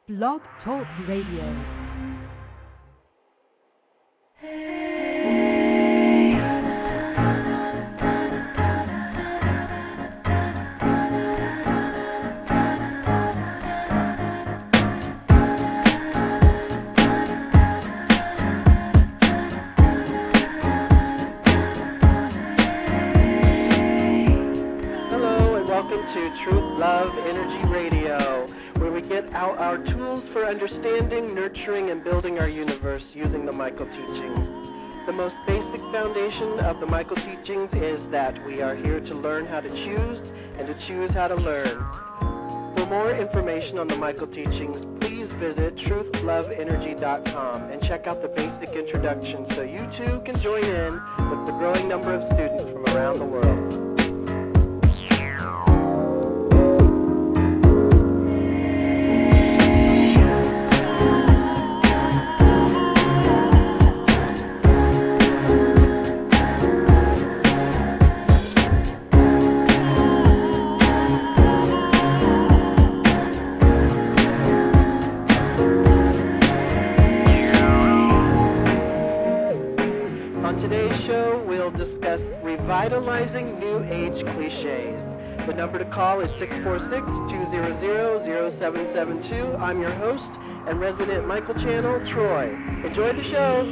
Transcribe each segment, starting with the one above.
Blog Talk Radio. Our tools for understanding, nurturing, and building our universe using the Michael Teachings. The most basic foundation of the Michael Teachings is that we are here to learn how to choose and to choose how to learn. For more information on the Michael Teachings, please visit truthloveenergy.com and check out the basic introduction so you too can join in with the growing number of students from around the world. Revitalizing New Age cliches. The number to call is 646-200-0772. I'm your host and resident Michael Channel, Troy. Enjoy the show.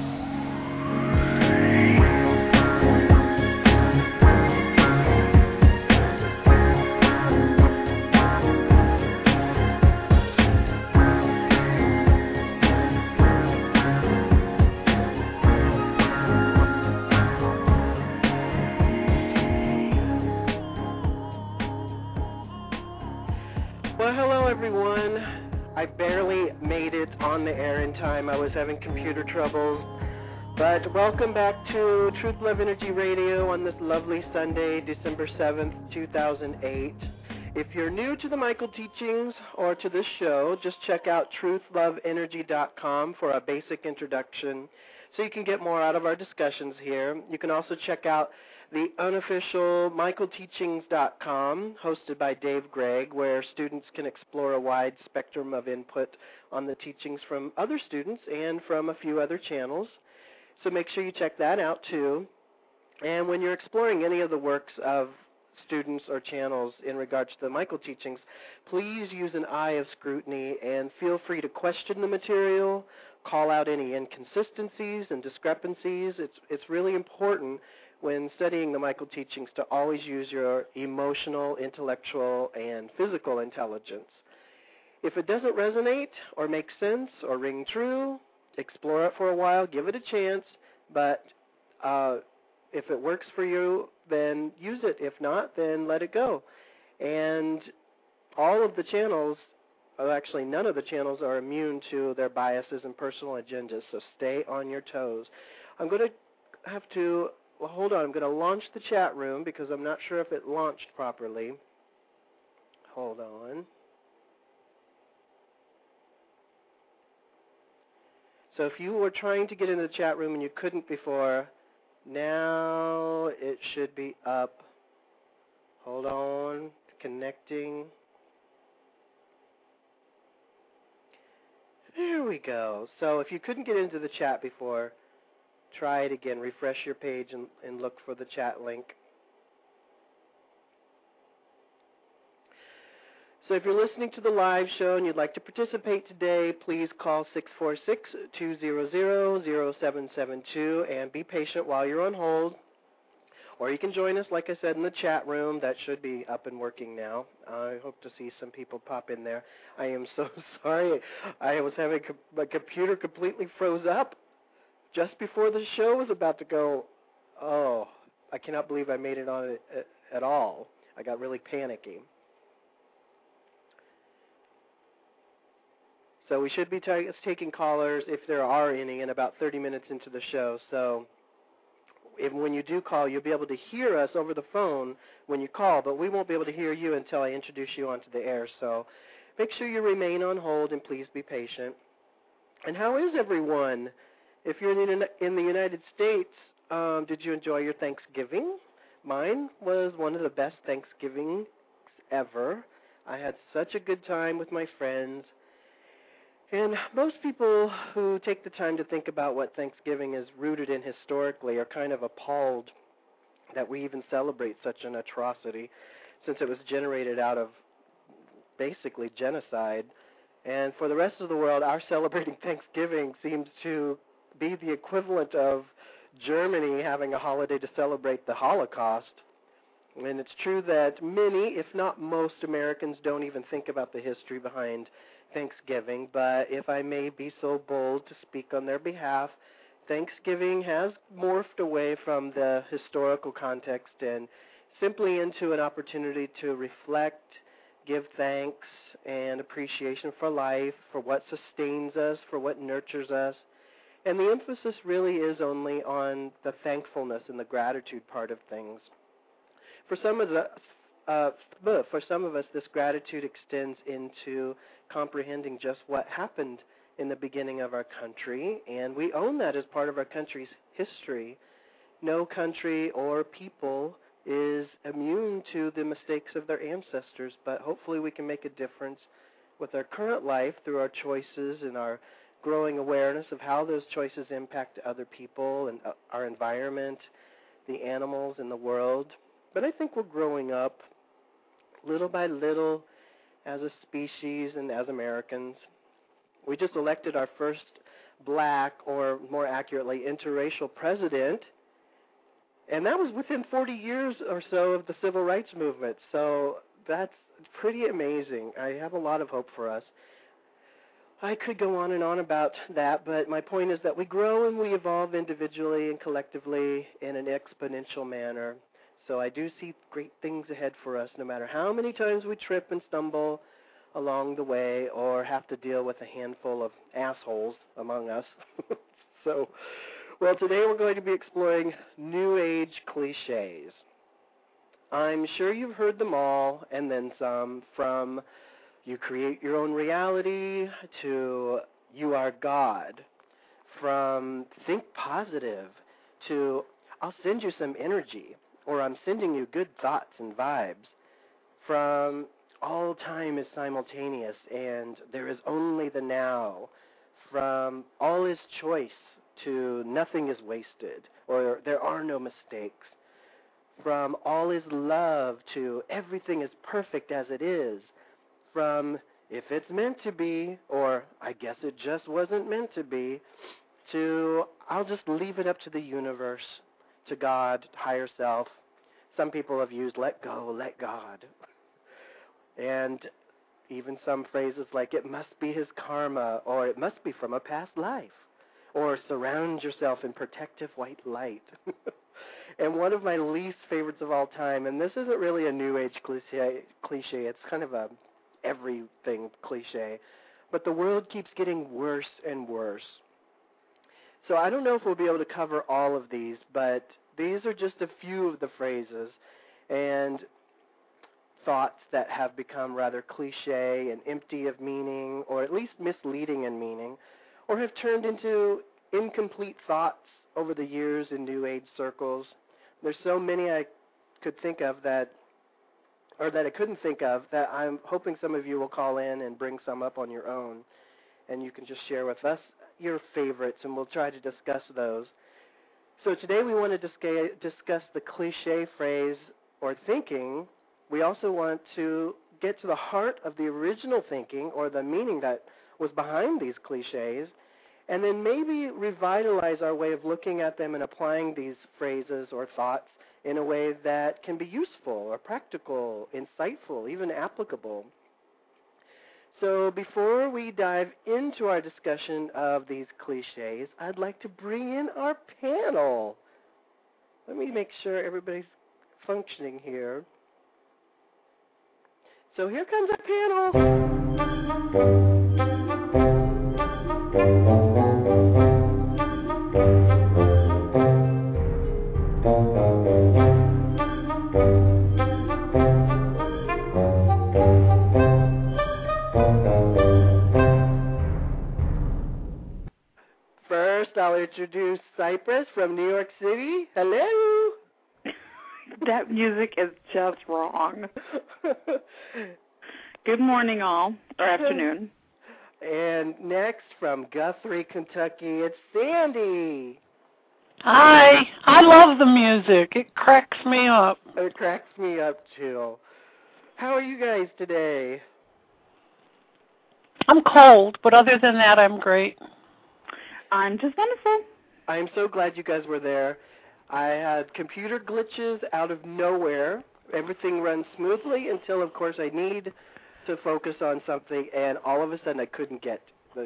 I barely made it on the air in time. I was having computer troubles. But welcome back to Truth Love Energy Radio on this lovely Sunday, December 7th, 2008. If you're new to the Michael Teachings or to this show, just check out truthloveenergy.com for a basic introduction so you can get more out of our discussions here. You can also check out the unofficial michaelteachings.com, hosted by Dave Gregg, where students can explore a wide spectrum of input on the teachings from other students and from a few other channels. So make sure you check that out too. And when you're exploring any of the works of students or channels in regards to the Michael Teachings, please use an eye of scrutiny and feel free to question the material, call out any inconsistencies and discrepancies. It's really important when studying the Michael Teachings to always use your emotional, intellectual, and physical intelligence. If it doesn't resonate or make sense or ring true, explore it for a while, give it a chance, but if it works for you, then use it. If not, then let it go. And all of the channels, actually none of the channels are immune to their biases and personal agendas, so stay on your toes. I'm going to have to hold on, I'm going to launch the chat room because I'm not sure if it launched properly. Hold on. So if you were trying to get into the chat room and you couldn't before, now it should be up. Hold on, connecting. There we go. So if you couldn't get into the chat before, try it again. Refresh your page and look for the chat link. So if you're listening to the live show and you'd like to participate today, please call 646-200-0772 and be patient while you're on hold. Or you can join us, like I said, in the chat room. That should be up and working now. I hope to see some people pop in there. I am so sorry. I was having my computer completely froze up just before the show was about to go. Oh, I cannot believe I made it on it at all. I got really panicky. So we should be taking callers, if there are any, in about 30 minutes into the show. So when you do call, you'll be able to hear us over the phone when you call, but we won't be able to hear you until I introduce you onto the air. So make sure you remain on hold and please be patient. And how is everyone? If you're in the United States, did you enjoy your Thanksgiving? Mine was one of the best Thanksgivings ever. I had such a good time with my friends. And most people who take the time to think about what Thanksgiving is rooted in historically are kind of appalled that we even celebrate such an atrocity, since it was generated out of basically genocide. And for the rest of the world, our celebrating Thanksgiving seems to be the equivalent of Germany having a holiday to celebrate the Holocaust. And it's true that many, if not most, Americans don't even think about the history behind Thanksgiving, but if I may be so bold to speak on their behalf, Thanksgiving has morphed away from the historical context and simply into an opportunity to reflect, give thanks and appreciation for life, for what sustains us, for what nurtures us. And the emphasis really is only on the thankfulness and the gratitude part of things. For some of us, this gratitude extends into comprehending just what happened in the beginning of our country, and we own that as part of our country's history. No country or people is immune to the mistakes of their ancestors, but hopefully we can make a difference with our current life through our choices and our growing awareness of how those choices impact other people and our environment, the animals in the world. But I think we're growing up little by little as a species and as Americans. We just elected our first black, or more accurately, interracial president, and that was within 40 years or so of the civil rights movement. So that's pretty amazing. I have a lot of hope for us. I could go on and on about that, but my point is that we grow and we evolve individually and collectively in an exponential manner. So I do see great things ahead for us, no matter how many times we trip and stumble along the way or have to deal with a handful of assholes among us. Well, today we're going to be exploring New Age cliches. I'm sure you've heard them all and then some, from you create your own reality to you are God, from think positive to I'll send you some energy, or I'm sending you good thoughts and vibes, from all time is simultaneous and there is only the now, from all is choice to nothing is wasted, or there are no mistakes, from all is love to everything is perfect as it is, from if it's meant to be, or I guess it just wasn't meant to be, to I'll just leave it up to the universe, to God, higher self. Some people have used let go, let God. And even some phrases like it must be his karma, or it must be from a past life, or surround yourself in protective white light. And one of my least favorites of all time, and this isn't really a New Age cliche, it's kind of a everything cliche, but the world keeps getting worse and worse. So I don't know if we'll be able to cover all of these, but these are just a few of the phrases and thoughts that have become rather cliche and empty of meaning, or at least misleading in meaning, or have turned into incomplete thoughts over the years in New Age circles. There's so many I could think of that I couldn't think of, that I'm hoping some of you will call in and bring some up on your own, and you can just share with us your favorites, and we'll try to discuss those. So today we want to discuss the cliche phrase or thinking. We also want to get to the heart of the original thinking or the meaning that was behind these cliches, and then maybe revitalize our way of looking at them and applying these phrases or thoughts in a way that can be useful or practical, insightful, even applicable. So before we dive into our discussion of these cliches, I'd like to bring in our panel. Let me make sure everybody's functioning here. So here comes our panel. First, I'll introduce Cypress from New York City. Hello. That music is just wrong. Good morning, all, or afternoon. And next from Guthrie, Kentucky, it's Sandy. Hi. I love the music. It cracks me up. It cracks me up, too. How are you guys today? I'm cold, but other than that, I'm great. I'm just wonderful. I'm so glad you guys were there. I had computer glitches out of nowhere. Everything runs smoothly until, of course, I need to focus on something, and all of a sudden I couldn't get the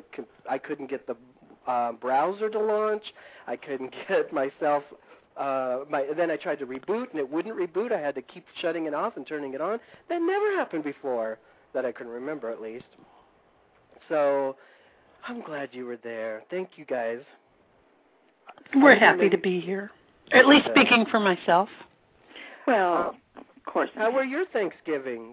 browser to launch. I couldn't get myself. Then I tried to reboot, and it wouldn't reboot. I had to keep shutting it off and turning it on. That never happened before, that I can remember at least. So I'm glad you were there. Thank you, guys. We're happy to be here, at least speaking for myself. Well, of course. How were your Thanksgivings?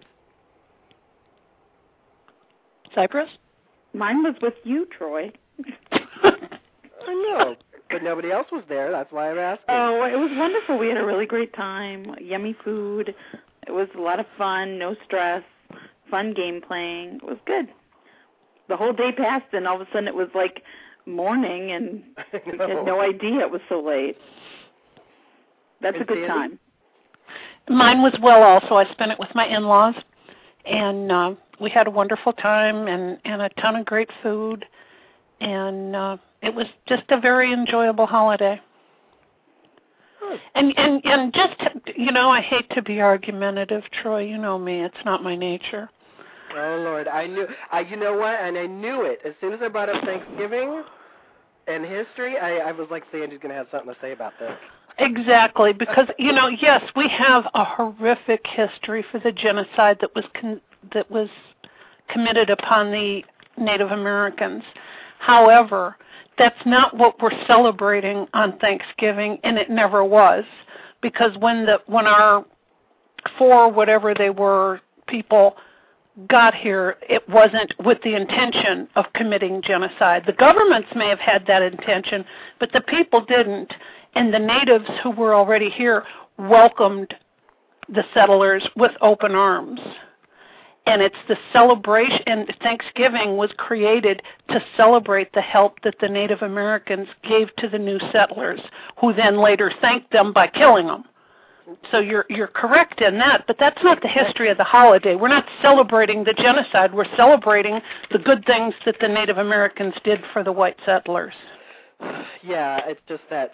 Cypress? Mine was with you, Troy. I know, but nobody else was there. That's why I'm asking. Oh, it was wonderful. We had a really great time. Yummy food. It was a lot of fun. No stress. Fun game playing. It was good. The whole day passed, and all of a sudden it was like morning, and we had no idea it was so late. That's a good time. Mine was well also. I spent it with my in-laws, and we had a wonderful time and a ton of great food, and it was just a very enjoyable holiday. And just, I hate to be argumentative, Troy. You know me. It's not my nature. Oh, Lord. You know what? And I knew it. As soon as I brought up Thanksgiving and history, I was like, Sandy's going to have something to say about this. Exactly, because, yes, we have a horrific history for the genocide that was committed upon the Native Americans. However, that's not what we're celebrating on Thanksgiving, and it never was, because when our four, whatever they were, people got here, it wasn't with the intention of committing genocide. The governments may have had that intention, but the people didn't. And the natives who were already here welcomed the settlers with open arms. And it's the celebration, and Thanksgiving was created to celebrate the help that the Native Americans gave to the new settlers, who then later thanked them by killing them. So you're correct in that, but that's not the history of the holiday. We're not celebrating the genocide. We're celebrating the good things that the Native Americans did for the white settlers. Yeah, it's just that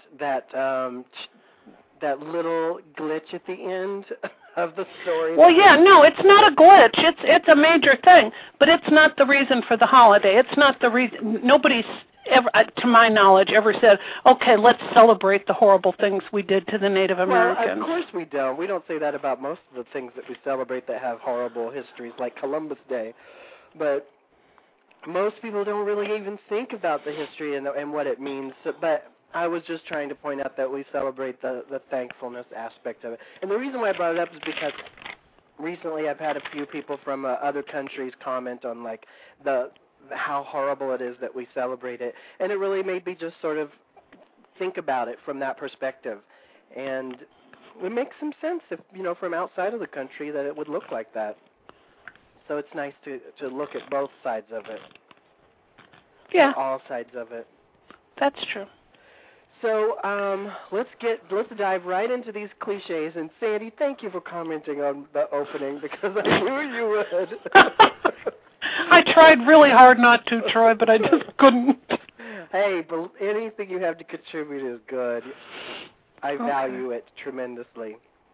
little glitch at the end of the story. Well, yeah, no, it's not a glitch. It's a major thing, but it's not the reason for the holiday. It's not the reason. Nobody's ever, to my knowledge, ever said, okay, let's celebrate the horrible things we did to the Native Americans. Well, of course we don't. We don't say that about most of the things that we celebrate that have horrible histories, like Columbus Day. But most people don't really even think about the history and what it means. But I was just trying to point out that we celebrate the thankfulness aspect of it. And the reason why I brought it up is because recently I've had a few people from other countries comment on, like, how horrible it is that we celebrate it. And it really made me just sort of think about it from that perspective. And it makes some sense, if from outside of the country, that it would look like that. So it's nice to look at both sides of it. Yeah. All sides of it. That's true. So let's dive right into these cliches. And Sandy, thank you for commenting on the opening, because I knew you would. I tried really hard not to, Troy, but I just couldn't. Hey, but anything you have to contribute is good. I value it tremendously.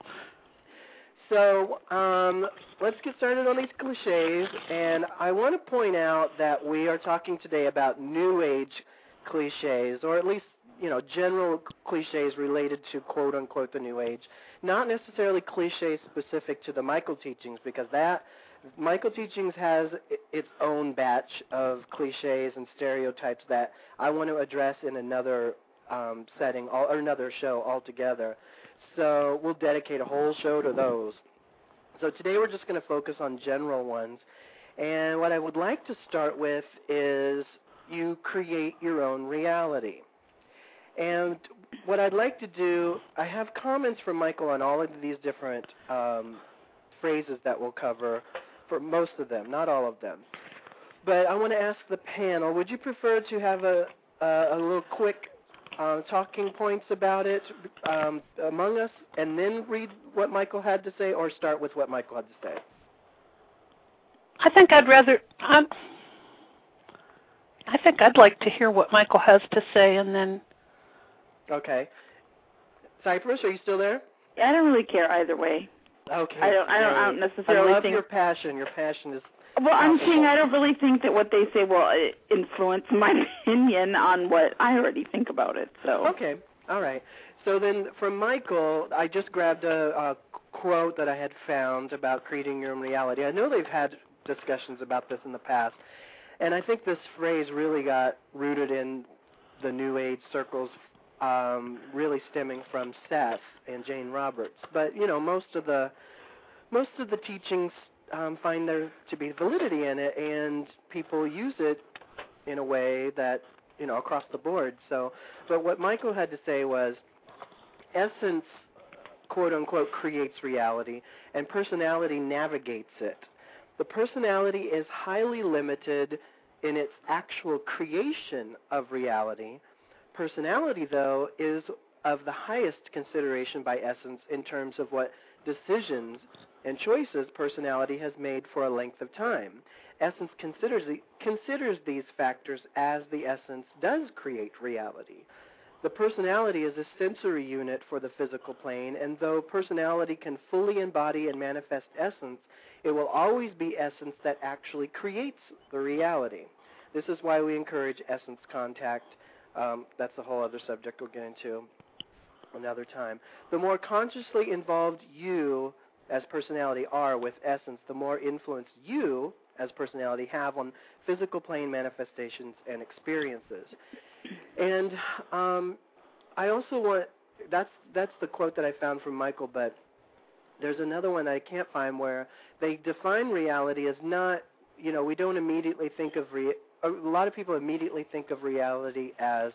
So let's get started on these cliches, and I want to point out that we are talking today about New Age cliches, or at least, general cliches related to, quote-unquote, the New Age. Not necessarily cliches specific to the Michael teachings, because Michael Teachings has its own batch of cliches and stereotypes that I want to address in another setting or another show altogether. So we'll dedicate a whole show to those. So today we're just going to focus on general ones. And what I would like to start with is you create your own reality. And what I'd like to do, I have comments from Michael on all of these different phrases that we'll cover, for most of them, not all of them. But I want to ask the panel, would you prefer to have a little quick talking points about it among us and then read what Michael had to say, or start with what Michael had to say? I think I'd like to hear what Michael has to say, and then... Okay. Cypress, are you still there? I don't really care either way. Okay. I don't necessarily I love think... your passion. Your passion is... Well, I'm saying I don't really think that what they say will influence my opinion on what I already think about it. So. Okay. All right. So then from Michael, I just grabbed a quote that I had found about creating your own reality. I know they've had discussions about this in the past, and I think this phrase really got rooted in the New Age circles, really stemming from Seth and Jane Roberts. But, you know, most of the teachings find there to be validity in it, and people use it in a way that, you know, across the board. So, but what Michael had to say was, essence, quote unquote, creates reality, and personality navigates it. The personality is highly limited in its actual creation of reality. Personality, though, is of the highest consideration by essence in terms of what decisions and choices personality has made for a length of time. Essence considers these factors as the essence does create reality. The personality is a sensory unit for the physical plane, and though personality can fully embody and manifest essence, it will always be essence that actually creates the reality. This is why we encourage essence contact. That's a whole other subject we'll get into another time. The more consciously involved you as personality are with essence, the more influence you as personality have on physical plane manifestations and experiences. And I also want, that's the quote that I found from Michael, but there's another one I can't find where they define reality as not, you know, we don't immediately think of, a lot of people immediately think of reality as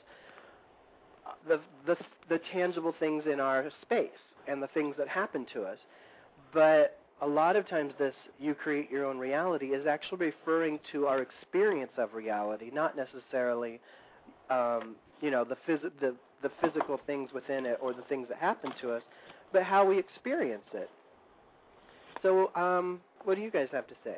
the tangible things in our space and the things that happen to us. But a lot of times this you create your own reality is actually referring to our experience of reality, not necessarily, you know, the physical things within it or the things that happen to us, but how we experience it. So what do you guys have to say?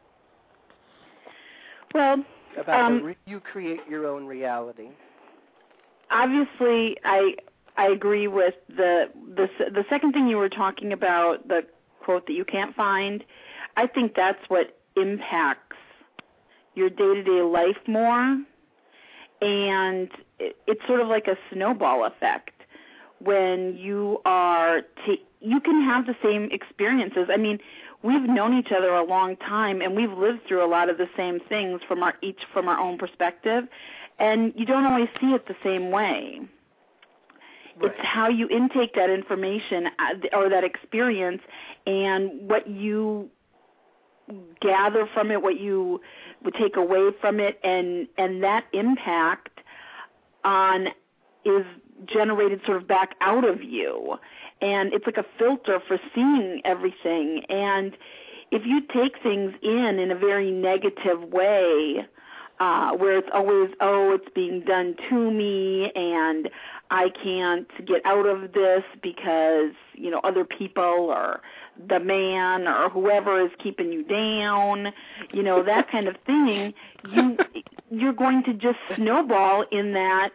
Well, about you create your own reality. Obviously, I agree with the second thing you were talking about, the quote that you can't find. I think that's what impacts your day-to-day life more, and it's sort of like a snowball effect. When you are, you can have the same experiences. I mean, we've known each other a long time, and we've lived through a lot of the same things from our own perspective, and you don't always see it the same way. Right. It's how you intake that information or that experience and what you gather from it, what you would take away from it, and that impact on is generated sort of back out of you. And it's like a filter for seeing everything. And if you take things in a very negative way, where it's always, it's being done to me and I can't get out of this because, you know, other people or the man or whoever is keeping you down, you know, that kind of thing, you're going to just snowball in that,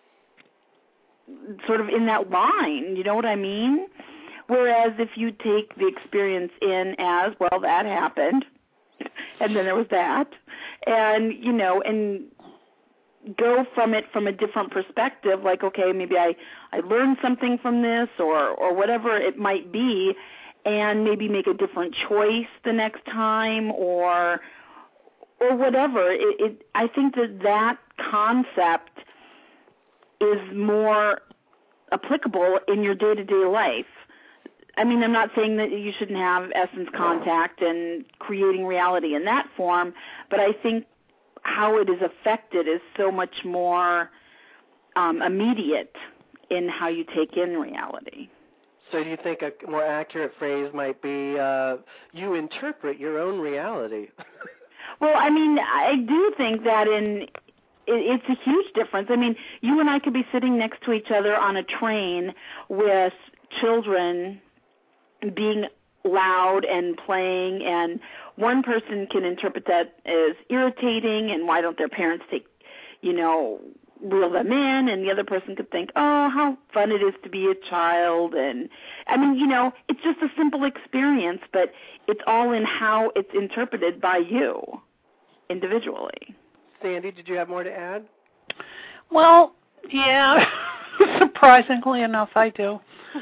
sort of in that line, you know what I mean? Whereas if you take the experience in as, well, that happened, and then there was that, and, you know, and go from it from a different perspective, like, okay, maybe I learned something from this or whatever it might be, and maybe make a different choice the next time or whatever. I think that concept is more applicable in your day-to-day life. I mean, I'm not saying that you shouldn't have essence contact and creating reality in that form, but I think how it is affected is so much more immediate in how you take in reality. So do you think a more accurate phrase might be you interpret your own reality? Well, I mean, I do think that it's a huge difference. I mean, you and I could be sitting next to each other on a train with children being loud and playing, and one person can interpret that as irritating, and why don't their parents reel them in, and the other person could think, oh, how fun it is to be a child. And I mean, it's just a simple experience, but it's all in how it's interpreted by you individually. Sandy, did you have more to add? Well, yeah, surprisingly enough, I do.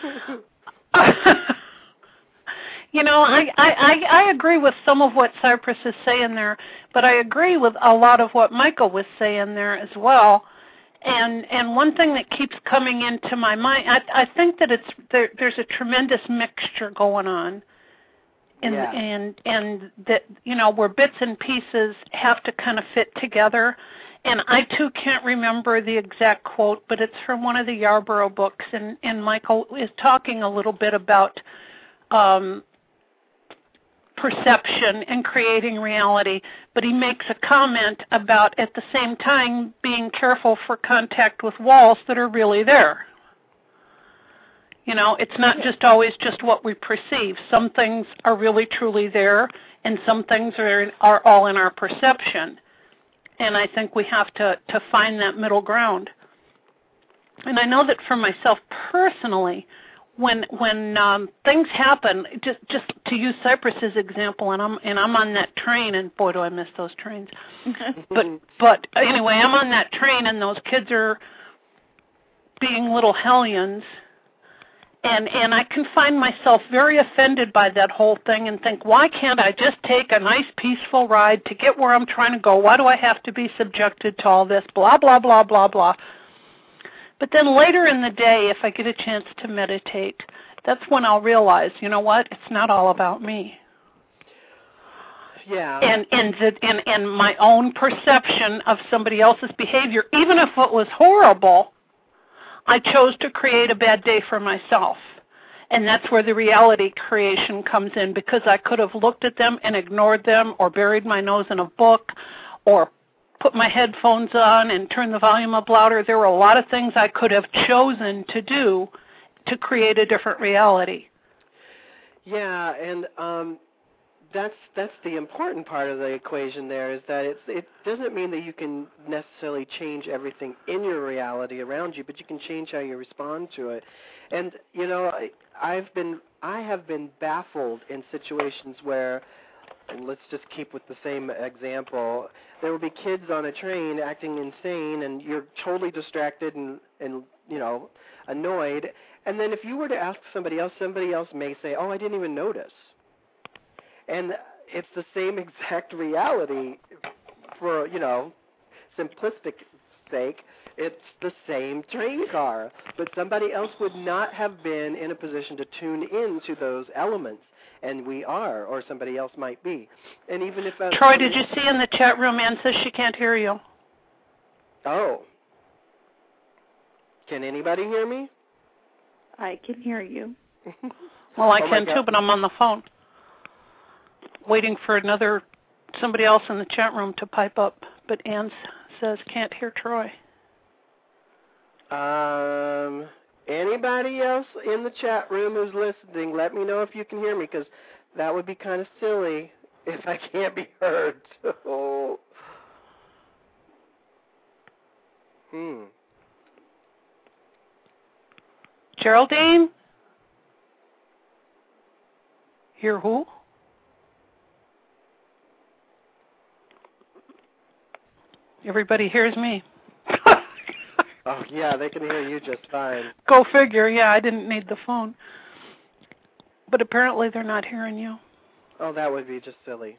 I agree with some of what Cypress is saying there, but I agree with a lot of what Michael was saying there as well. And one thing that keeps coming into my mind, I think that there's a tremendous mixture going on, and that where bits and pieces have to kind of fit together. And I too can't remember the exact quote, but it's from one of the Yarborough books, and Michael is talking a little bit about perception and creating reality, but he makes a comment about at the same time being careful for contact with walls that are really there. It's not just always just what we perceive. Some things are really truly there, and some things are all in our perception. And I think we have to find that middle ground. And I know that for myself personally, when things happen, just to use Cypress's example, and I'm on that train, and boy, do I miss those trains. but anyway, I'm on that train, and those kids are being little hellions, and I can find myself very offended by that whole thing, and think, why can't I just take a nice, peaceful ride to get where I'm trying to go? Why do I have to be subjected to all this? Blah blah blah blah blah. But then later in the day, if I get a chance to meditate, that's when I'll realize, you know what? It's not all about me. Yeah. And my own perception of somebody else's behavior, even if it was horrible, I chose to create a bad day for myself. And that's where the reality creation comes in, because I could have looked at them and ignored them, or buried my nose in a book, or put my headphones on and turn the volume up louder. There were a lot of things I could have chosen to do to create a different reality. Yeah, and that's the important part of the equation there, is that it doesn't mean that you can necessarily change everything in your reality around you, but you can change how you respond to it. And I have been baffled in situations where, and let's just keep with the same example, there will be kids on a train acting insane, and you're totally distracted and annoyed. And then if you were to ask somebody else may say, oh, I didn't even notice. And it's the same exact reality for, simplistic sake. It's the same train car. But somebody else would not have been in a position to tune into those elements. And we are, or somebody else might be. And even if Troy, did you see in the chat room, Ann says she can't hear you? Oh. Can anybody hear me? I can hear you. Well, I can too, but I'm on the phone, waiting for somebody else in the chat room to pipe up. But Ann says can't hear Troy. Anybody else in the chat room who's listening, let me know if you can hear me, because that would be kind of silly if I can't be heard. So, Geraldine? Hear who? Everybody hears me. Oh, yeah, they can hear you just fine. Go figure. Yeah, I didn't need the phone. But apparently they're not hearing you. Oh, that would be just silly.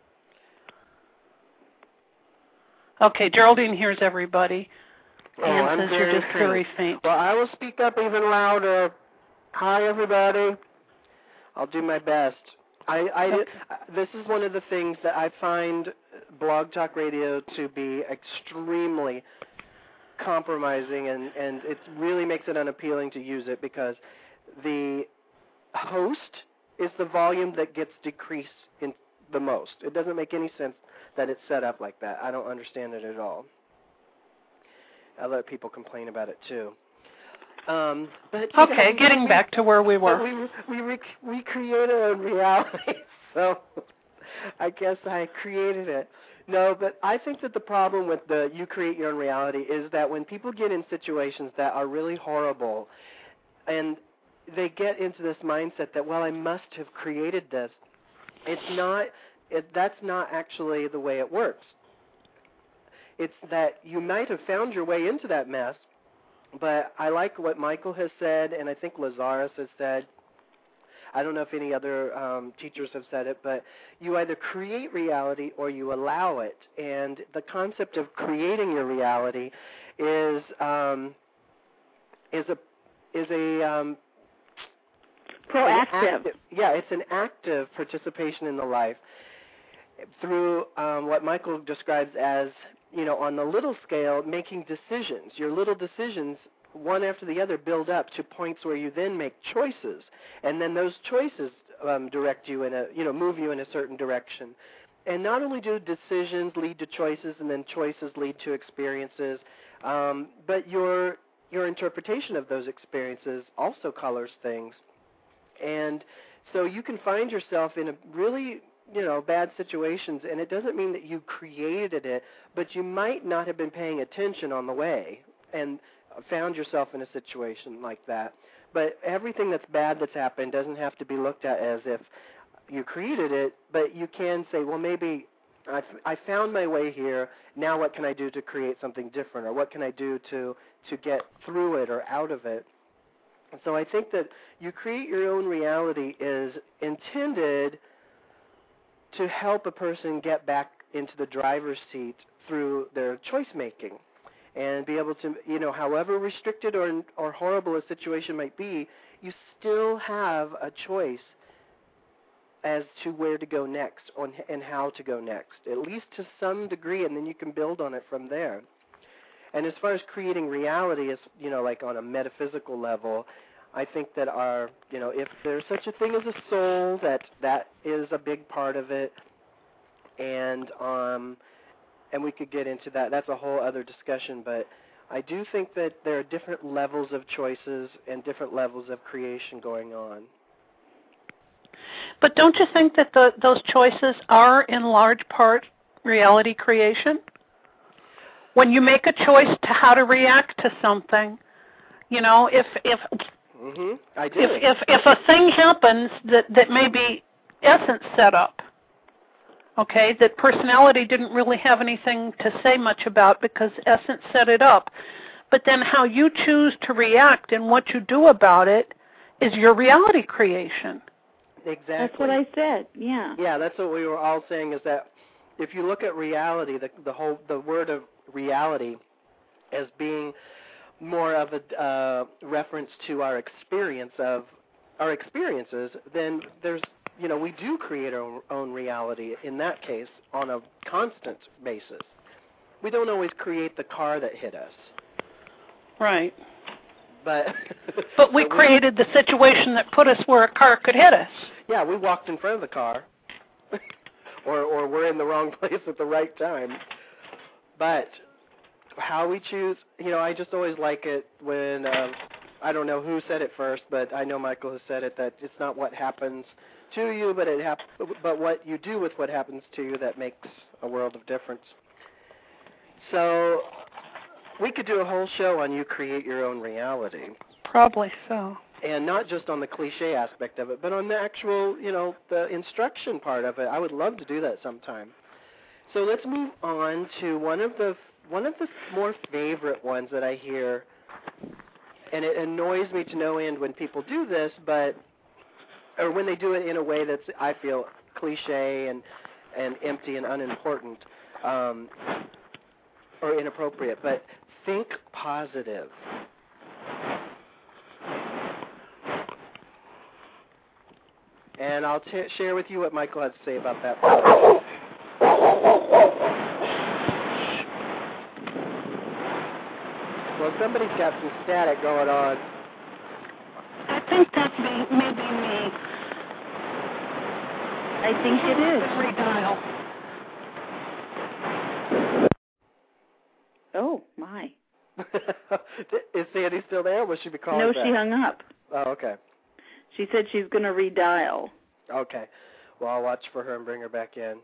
Okay, Geraldine hears everybody. I'm says very you're just faint. very faint. Well, I will speak up even louder. Hi, everybody. I'll do my best. This is one of the things that I find Blog Talk Radio to be extremely compromising, and it really makes it unappealing to use it, because the host is the volume that gets decreased in the most. It doesn't make any sense that it's set up like that. I don't understand it at all. I let people complain about it too. But okay, getting back to where we were. We create our own reality, so I guess I created it. No, but I think that the problem with the you create your own reality is that when people get in situations that are really horrible and they get into this mindset that, well, I must have created this, that's not actually the way it works. It's that you might have found your way into that mess, but I like what Michael has said, and I think Lazarus has said. I don't know if any other teachers have said it, but you either create reality or you allow it. And the concept of creating your reality is proactive. It's an active participation in the life through what Michael describes as, on the little scale, making decisions. Your little decisions, one after the other, build up to points where you then make choices, and then those choices direct you move you in a certain direction. And not only do decisions lead to choices, and then choices lead to experiences, but your interpretation of those experiences also colors things. And so you can find yourself in a really bad situations, and it doesn't mean that you created it, but you might not have been paying attention on the way and found yourself in a situation like that. But everything that's bad that's happened doesn't have to be looked at as if you created it, but you can say, well, maybe I found my way here. Now what can I do to create something different, or what can I do to get through it or out of it? And so I think that you create your own reality is intended to help a person get back into the driver's seat through their choice making and be able to, however restricted or horrible a situation might be, you still have a choice as to where to go next and how to go next, at least to some degree, and then you can build on it from there. And as far as creating reality, is like on a metaphysical level, I think that if there's such a thing as a soul, that is a big part of it, and we could get into that. That's a whole other discussion, but I do think that there are different levels of choices and different levels of creation going on. But don't you think that those choices are in large part reality creation? When you make a choice to how to react to something, if I do. If a thing happens that may be essence set up, okay, that personality didn't really have anything to say much about because essence set it up, but then how you choose to react and what you do about it is your reality creation. Exactly. That's what I said. Yeah. Yeah, that's what we were all saying, is that if you look at reality, the word of reality as being more of a reference to our experiences, then there's, we do create our own reality in that case on a constant basis. We don't always create the car that hit us. Right. But we created the situation that put us where a car could hit us. Yeah, we walked in front of the car, or we're in the wrong place at the right time. But how we choose, I just always like it when, I don't know who said it first, but I know Michael has said it, that it's not what happens to you, but what you do with what happens to you that makes a world of difference. So we could do a whole show on you create your own reality. Probably so. And not just on the cliche aspect of it, but on the actual, the instruction part of it. I would love to do that sometime. So let's move on to one of the more favorite ones that I hear, and it annoys me to no end when people do this, or when they do it in a way that's, I feel, cliche and empty and unimportant, or inappropriate, but think positive. And I'll share with you what Michael had to say about that. Well, somebody's got some static going on. I think that may be me. I think it is. Redial. Oh, my. Is Sandy still there? Will she be calling No, back? she hung up. Oh, okay. She said she's going to redial. Okay. Well, I'll watch for her and bring her back in.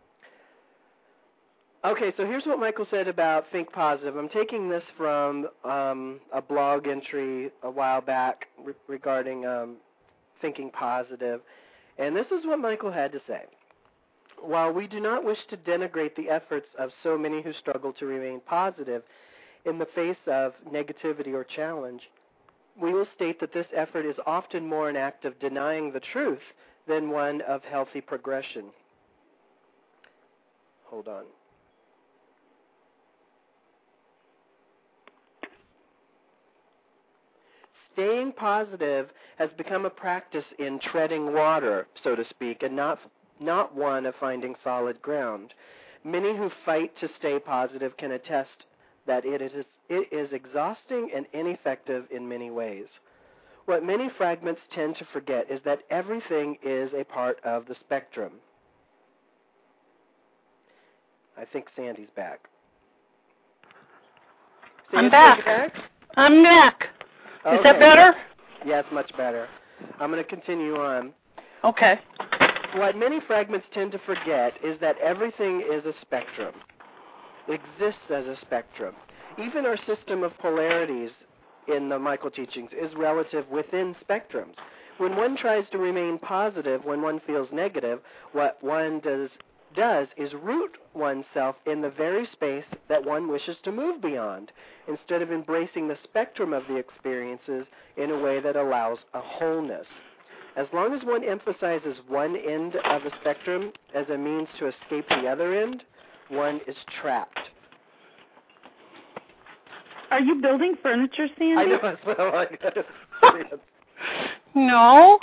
Okay, so here's what Michael said about Think Positive. I'm taking this from a blog entry a while back regarding thinking positive, and this is what Michael had to say. While we do not wish to denigrate the efforts of so many who struggle to remain positive in the face of negativity or challenge, we will state that this effort is often more an act of denying the truth than one of healthy progression. Hold on. Staying positive has become a practice in treading water, so to speak, and not one of finding solid ground. Many who fight to stay positive can attest that it is exhausting and ineffective in many ways. What many fragments tend to forget is that everything is a part of the spectrum. I think Sandy's back. I'm back. I'm back. Is that better? Yes, much better. I'm going to continue on. Okay. What many fragments tend to forget is that everything is a spectrum, exists as a spectrum. Even our system of polarities in the Michael teachings is relative within spectrums. When one tries to remain positive when one feels negative, what one does is root oneself in the very space that one wishes to move beyond, instead of embracing the spectrum of the experiences in a way that allows a wholeness. As long as one emphasizes one end of a spectrum as a means to escape the other end, one is trapped. Are you building furniture, Sandy? I know as well. No.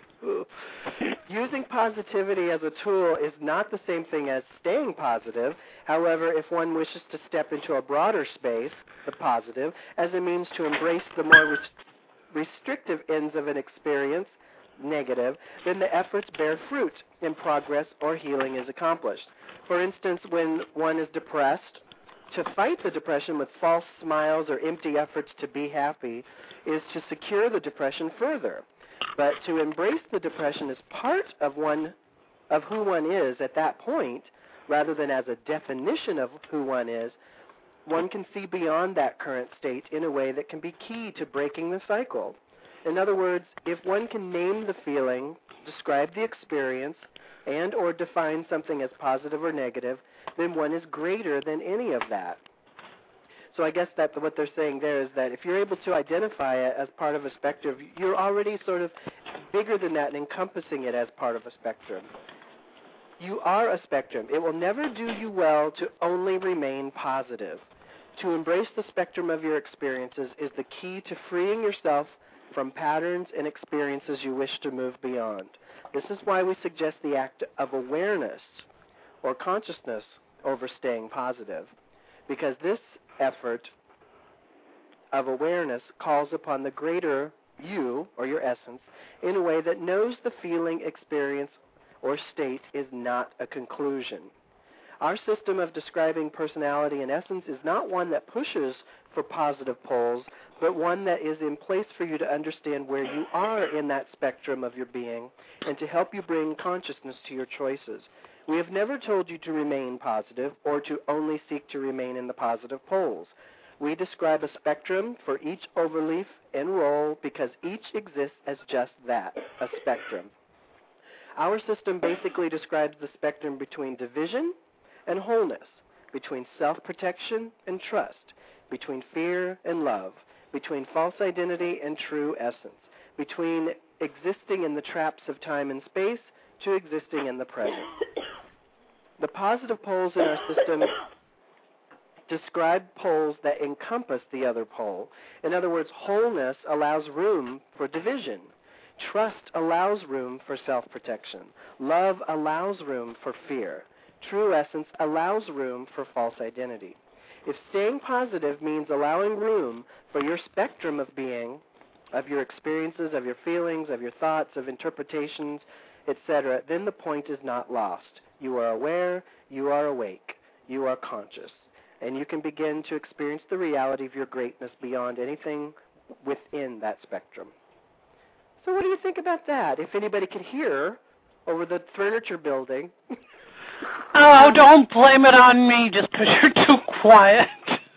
Using positivity as a tool is not the same thing as staying positive. However, if one wishes to step into a broader space, the positive, as a means to embrace the more restrictive ends of an experience, negative, then the efforts bear fruit and progress or healing is accomplished. For instance, when one is depressed, to fight the depression with false smiles or empty efforts to be happy is to secure the depression further. But to embrace the depression as part of who one is at that point, rather than as a definition of who one is, one can see beyond that current state in a way that can be key to breaking the cycle. In other words, if one can name the feeling, describe the experience, and or define something as positive or negative, then one is greater than any of that. So I guess that what they're saying there is that if you're able to identify it as part of a spectrum, you're already sort of bigger than that and encompassing it as part of a spectrum. You are a spectrum. It will never do you well to only remain positive. To embrace the spectrum of your experiences is the key to freeing yourself from patterns and experiences you wish to move beyond. This is why we suggest the act of awareness or consciousness over staying positive, because this effort of awareness calls upon the greater you, or your essence, in a way that knows the feeling, experience, or state is not a conclusion. Our system of describing personality and essence is not one that pushes for positive poles, but one that is in place for you to understand where you are in that spectrum of your being and to help you bring consciousness to your choices. We have never told you to remain positive or to only seek to remain in the positive poles. We describe a spectrum for each overleaf and role because each exists as just that, a spectrum. Our system basically describes the spectrum between division and wholeness, between self-protection and trust, between fear and love, between false identity and true essence, between existing in the traps of time and space to existing in the present. The positive poles in our system describe poles that encompass the other pole. In other words, wholeness allows room for division. Trust allows room for self-protection. Love allows room for fear. True essence allows room for false identity. If staying positive means allowing room for your spectrum of being, of your experiences, of your feelings, of your thoughts, of interpretations, etc., then the point is not lost. You are aware, you are awake, you are conscious. and you can begin to experience the reality of your greatness beyond anything within that spectrum. So what do you think about that? If anybody could hear over the furniture building. Oh, don't blame it on me just because you're too quiet.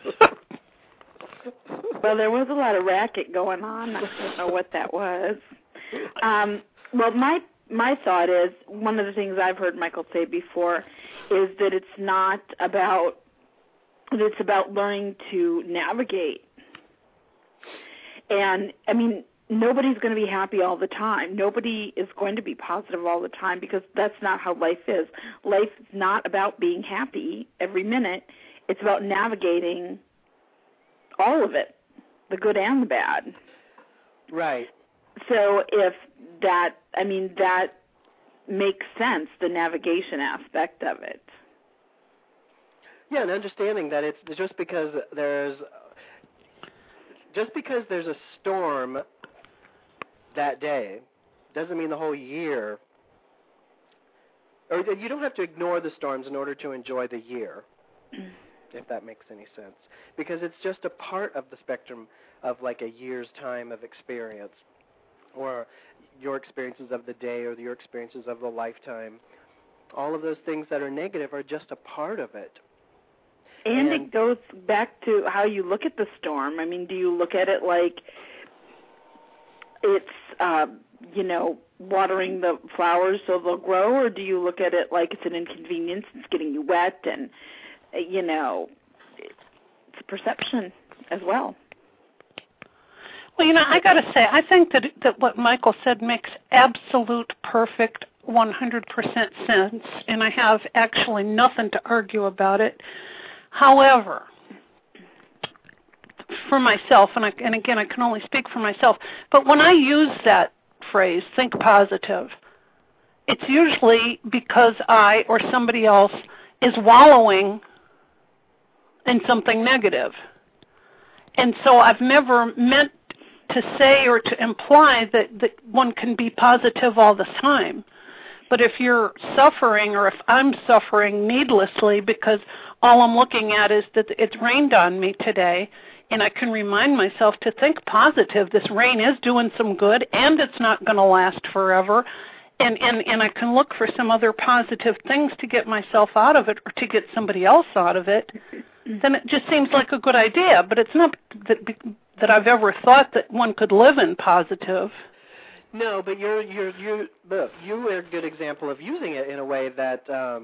Well, there was a lot of racket going on. I don't know what that was. Well, my thought is, one of the things I've heard Michael say before is that it's about learning to navigate. And, I mean, nobody's going to be happy all the time. Nobody is going to be positive all the time because that's not how life is. Life is not about being happy every minute. It's about navigating all of it, the good and the bad. Right. So if that makes sense, the navigation aspect of it. Yeah, and understanding that it's just because there's a storm that day doesn't mean the whole year, or you don't have to ignore the storms in order to enjoy the year, if that makes any sense, because it's just a part of the spectrum of like a year's time of experience, or your experiences of the day, or your experiences of the lifetime. All of those things that are negative are just a part of it. And it goes back to how you look at the storm. I mean, do you look at it like it's, watering the flowers so they'll grow, or do you look at it like it's an inconvenience, it's getting you wet, and, it's a perception as well? Well, I got to say, I think that what Michael said makes absolute, perfect, 100% sense, and I have actually nothing to argue about it. However, for myself, and again, I can only speak for myself, but when I use that phrase, think positive, it's usually because I or somebody else is wallowing in something negative. And so I've never meant to say or to imply that one can be positive all the time. But if you're suffering, or if I'm suffering needlessly because all I'm looking at is that it's rained on me today, and I can remind myself to think positive. This rain is doing some good, and it's not going to last forever, and I can look for some other positive things to get myself out of it or to get somebody else out of it, then it just seems like a good idea. But it's not that I've ever thought that one could live in positive. No, but you are a good example of using it in a way that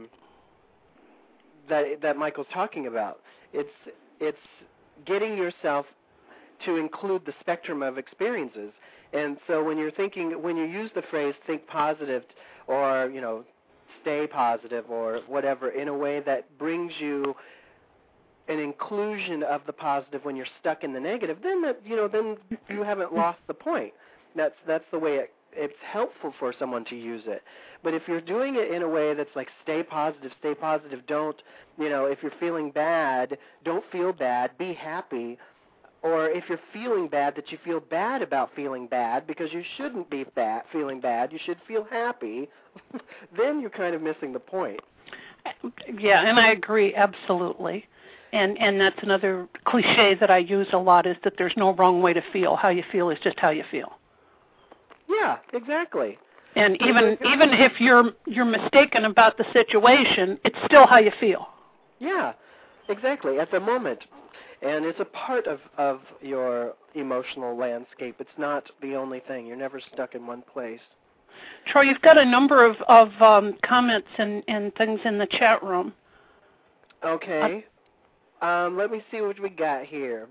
that Michael's talking about. It's getting yourself to include the spectrum of experiences. And so when you use the phrase "think positive" or stay positive or whatever, in a way that brings you an inclusion of the positive when you're stuck in the negative, then you haven't lost the point. That's the way it's helpful for someone to use it. But if you're doing it in a way that's like stay positive, don't, if you're feeling bad, don't feel bad, be happy. Or if you're feeling bad, that you feel bad about feeling bad because you shouldn't be feeling bad, you should feel happy, then you're kind of missing the point. Yeah, and I agree, absolutely. And that's another cliche that I use a lot, is that there's no wrong way to feel. How you feel is just how you feel. Yeah, exactly. And even if you're mistaken about the situation, it's still how you feel. Yeah, exactly, at the moment. And it's a part of your emotional landscape. It's not the only thing. You're never stuck in one place. Troy, you've got a number of comments and things in the chat room. Okay. Let me see what we got here.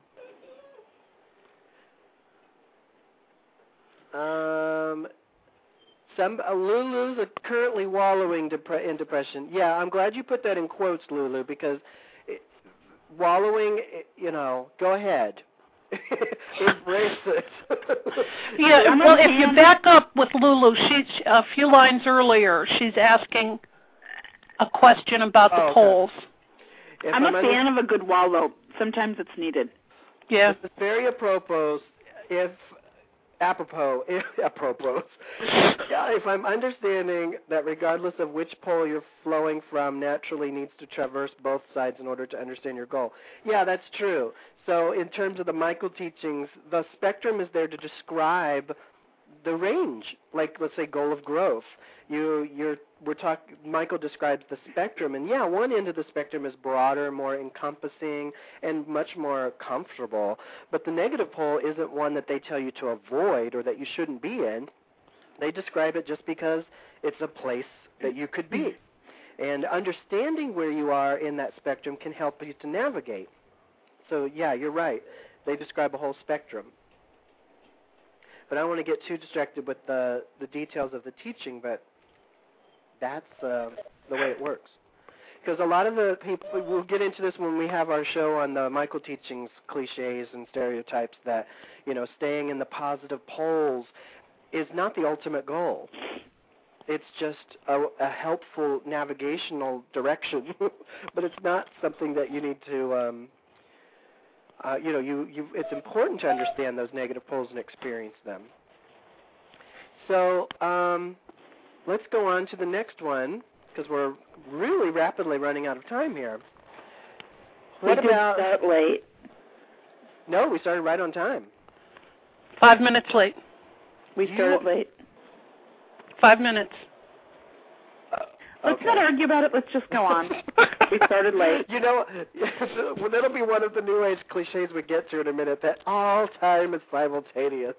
Lulu's currently wallowing in depression. Yeah, I'm glad you put that in quotes, Lulu, because wallowing, go ahead. Embrace it. Yeah, well, if you back up with Lulu, she's a few lines earlier, she's asking a question about the polls. I'm a fan of a good wallow. Sometimes it's needed. Yeah. It's very apropos. If apropos. Yeah, if I'm understanding that regardless of which pole you're flowing from, naturally needs to traverse both sides in order to understand your goal. Yeah, that's true. So in terms of the Michael teachings, the spectrum is there to describe the range, like let's say goal of growth. Michael describes the spectrum, and yeah, one end of the spectrum is broader, more encompassing, and much more comfortable. But the negative pole isn't one that they tell you to avoid or that you shouldn't be in. They describe it just because it's a place that you could be. And understanding where you are in that spectrum can help you to navigate. So yeah, you're right. They describe a whole spectrum. But I don't want to get too distracted with the details of the teaching, but that's the way it works. Because a lot of the people, we'll get into this when we have our show on the Michael teachings, cliches and stereotypes, that, staying in the positive poles is not the ultimate goal. It's just a helpful navigational direction, but it's not something that you need to... it's important to understand those negative poles and experience them. So let's go on to the next one, because we're really rapidly running out of time here. We did start late. No, we started right on time. 5 minutes late. We started late. 5 minutes. Let's not argue about it. Let's just go on. We started late. That'll be one of the New Age cliches we get to in a minute, that all time is simultaneous.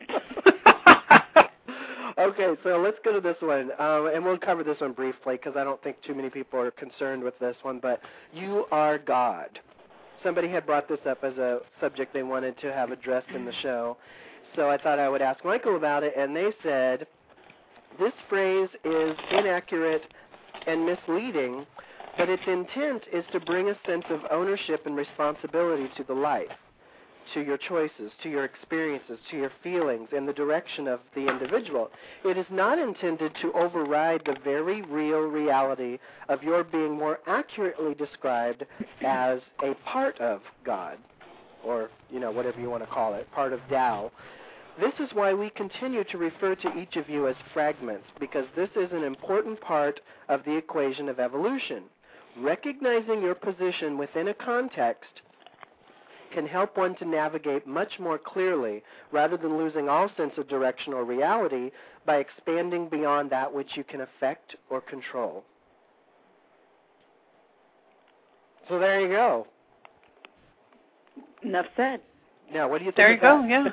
Okay, so let's go to this one, and we'll cover this one briefly because I don't think too many people are concerned with this one, but you are God. Somebody had brought this up as a subject they wanted to have addressed in the show, so I thought I would ask Michael about it, and they said, this phrase is inaccurate and misleading, but its intent is to bring a sense of ownership and responsibility to the life, to your choices, to your experiences, to your feelings, and the direction of the individual. It is not intended to override the very real reality of your being more accurately described as a part of God, or, whatever you want to call it, part of Tao. This is why we continue to refer to each of you as fragments, because this is an important part of the equation of evolution. Recognizing your position within a context can help one to navigate much more clearly, rather than losing all sense of direction or reality by expanding beyond that which you can affect or control. So there you go. Enough said. Now, what do you think? There you go, yeah.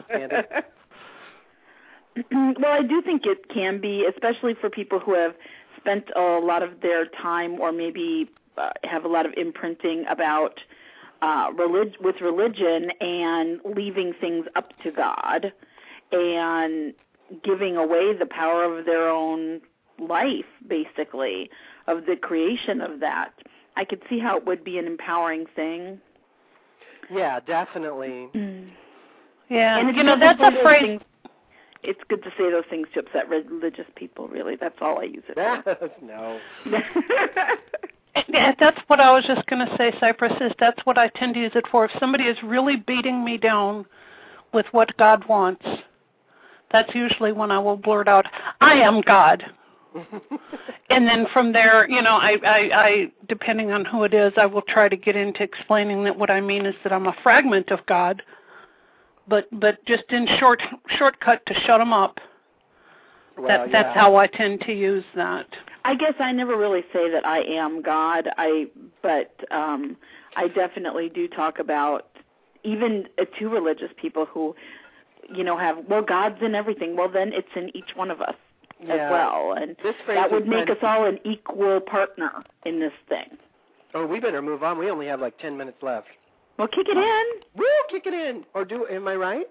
Well, I do think it can be, especially for people who have spent a lot of their time or maybe have a lot of imprinting about with religion and leaving things up to God and giving away the power of their own life, basically, of the creation of that. I could see how it would be an empowering thing. Yeah, definitely. Yeah, and that's a phrase. It's good to say those things to upset religious people, really. That's all I use it for. No. That's what I was just going to say, Cypress, is that's what I tend to use it for. If somebody is really beating me down with what God wants, that's usually when I will blurt out, I am God. And then from there, I depending on who it is, I will try to get into explaining that what I mean is that I'm a fragment of God, but just in shortcut to shut them up. Well, that's how I tend to use that. I guess I never really say that I am God. But I definitely do talk about even to religious people who, have, well, God's in everything. Well, then it's in each one of us as well, and that would make us all an equal partner in this thing. Oh, we better move on. We only have like 10 minutes left. Well, kick it in. Woo, kick it in. Or am I right?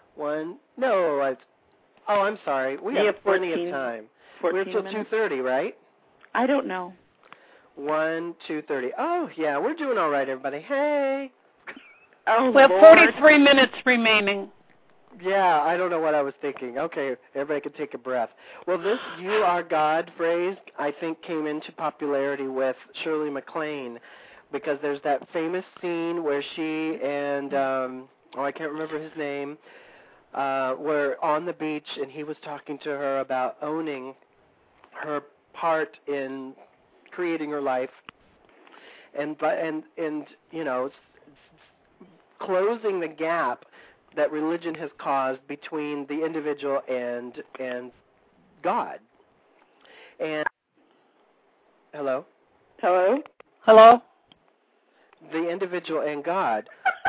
I'm sorry. We have plenty of time. We're till 2:30, right? I don't know. 2:30. Oh, yeah, we're doing all right, everybody. Hey. Oh, we have 43 minutes remaining. Yeah, I don't know what I was thinking. Okay, everybody can take a breath. Well, this "you are God" phrase, I think, came into popularity with Shirley MacLaine, because there's that famous scene where she and, I can't remember his name, were on the beach, and he was talking to her about owning her part in creating her life, and closing the gap that religion has caused between the individual and God. And hello? Hello? Hello? The individual and God.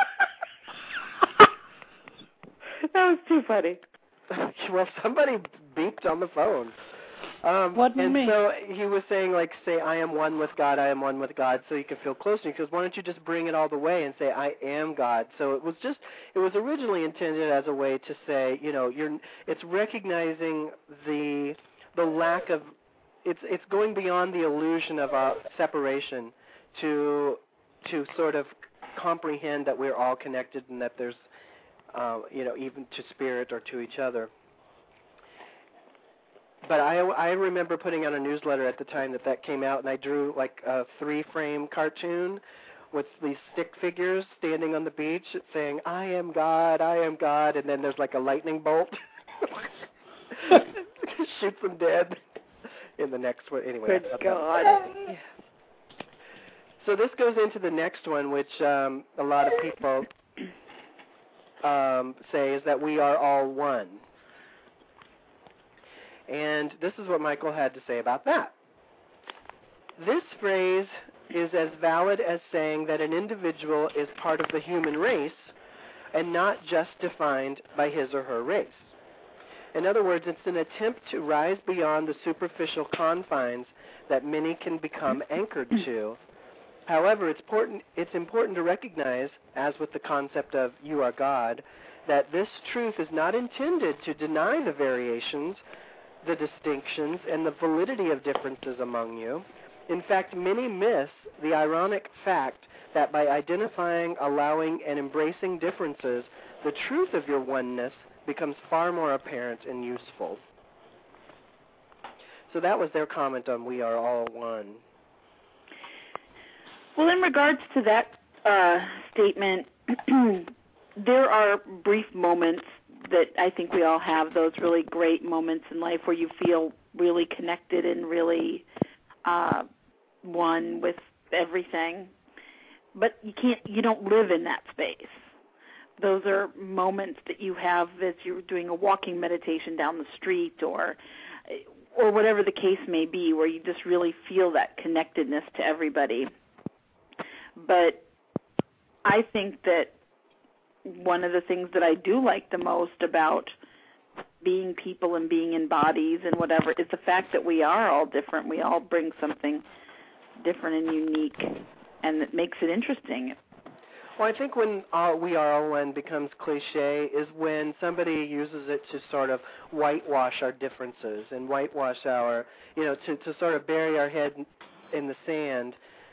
That was too funny. Well, somebody beeped on the phone. Wasn't me. And so he was saying, say, I am one with God, I am one with God, so you can feel closer. He goes, why don't you just bring it all the way and say, I am God? So it was originally intended as a way to say, it's recognizing the lack of, it's going beyond the illusion of separation to sort of comprehend that we're all connected and that there's, even to spirit or to each other. But I remember putting out a newsletter at the time that came out, and I drew a 3-frame cartoon with these stick figures standing on the beach saying, I am God, and then there's a lightning bolt. Shoots them dead in the next one. Anyway. Good God. Yeah. So this goes into the next one, which a lot of people say is that we are all one. And this is what Michael had to say about that. This phrase is as valid as saying that an individual is part of the human race and not just defined by his or her race. In other words, it's an attempt to rise beyond the superficial confines that many can become anchored to. However, it's important to recognize, as with the concept of you are God, that this truth is not intended to deny the variations, the distinctions, and the validity of differences among you. In fact, many miss the ironic fact that by identifying, allowing, and embracing differences, the truth of your oneness becomes far more apparent and useful. So that was their comment on we are all one. Well, in regards to that statement, there are brief moments that I think we all have, those really great moments in life where you feel really connected and really one with everything. But you don't live in that space. Those are moments that you have as you're doing a walking meditation down the street or whatever the case may be, where you just really feel that connectedness to everybody. But I think that one of the things that I do like the most about being people and being in bodies and whatever is the fact that we are all different. We all bring something different and unique, and it makes it interesting. Well, I think when we are all one becomes cliche is when somebody uses it to sort of whitewash our differences and whitewash our, to sort of bury our heads in the sand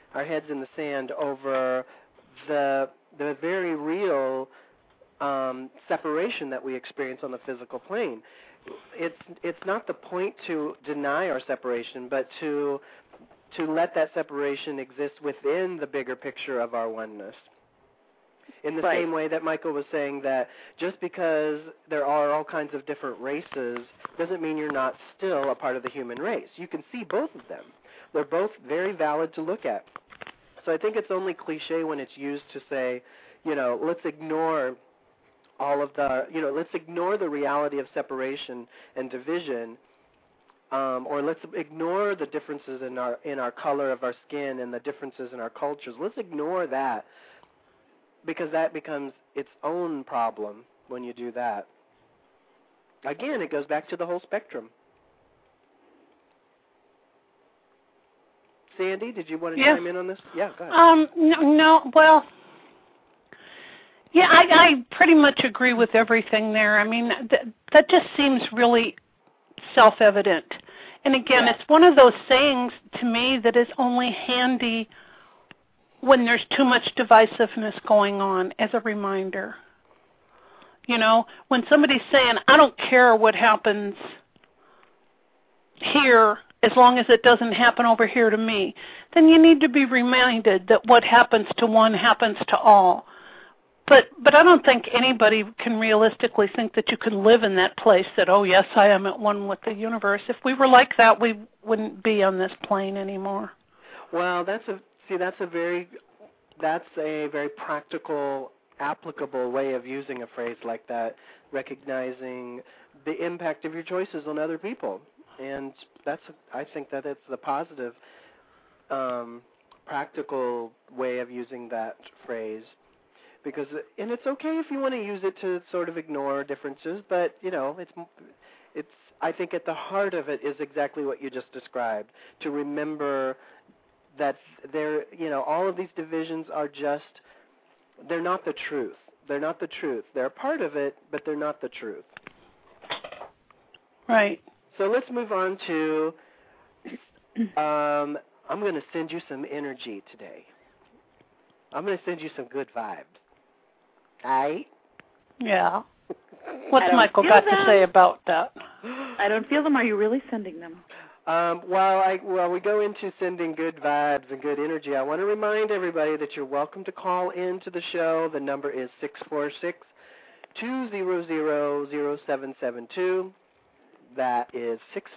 over the very real separation that we experience on the physical plane. It's not the point to deny our separation, but to let that separation exist within the bigger picture of our oneness. In the same way that Michael was saying that just because there are all kinds of different races doesn't mean you're not still a part of the human race. You can see both of them. They're both very valid to look at. So I think it's only cliche when it's used to say, let's ignore all of the, let's ignore the reality of separation and division, or let's ignore the differences in our color of our skin and the differences in our cultures. Let's ignore that, because that becomes its own problem when you do that. Again, it goes back to the whole spectrum. Sandy, did you want to chime in on this? Yeah, go ahead. No, well, yeah, I pretty much agree with everything there. I mean, that just seems really self-evident. And again, It's one of those sayings to me that is only handy when there's too much divisiveness going on as a reminder. When somebody's saying, I don't care what happens here as long as it doesn't happen over here to me, then you need to be reminded that what happens to one happens to all. But I don't think anybody can realistically think that you could live in that place that, oh, yes, I am at one with the universe. If we were like that, we wouldn't be on this plane anymore. Well, that's a very practical, applicable way of using a phrase like that, recognizing the impact of your choices on other people. And I think that it's the positive, practical way of using that phrase. And it's okay if you want to use it to sort of ignore differences, but it's. I think at the heart of it is exactly what you just described. To remember that all of these divisions are they're not the truth. They're not the truth. They're a part of it, but they're not the truth. Right. So let's move on to. I'm going to send you some energy today. I'm going to send you some good vibes. Right? Yeah. What's Michael got to say about that? I don't feel them. Are you really sending them? Well, we go into sending good vibes and good energy. I want to remind everybody that you're welcome to call into the show. The number is 646-200-0772. That is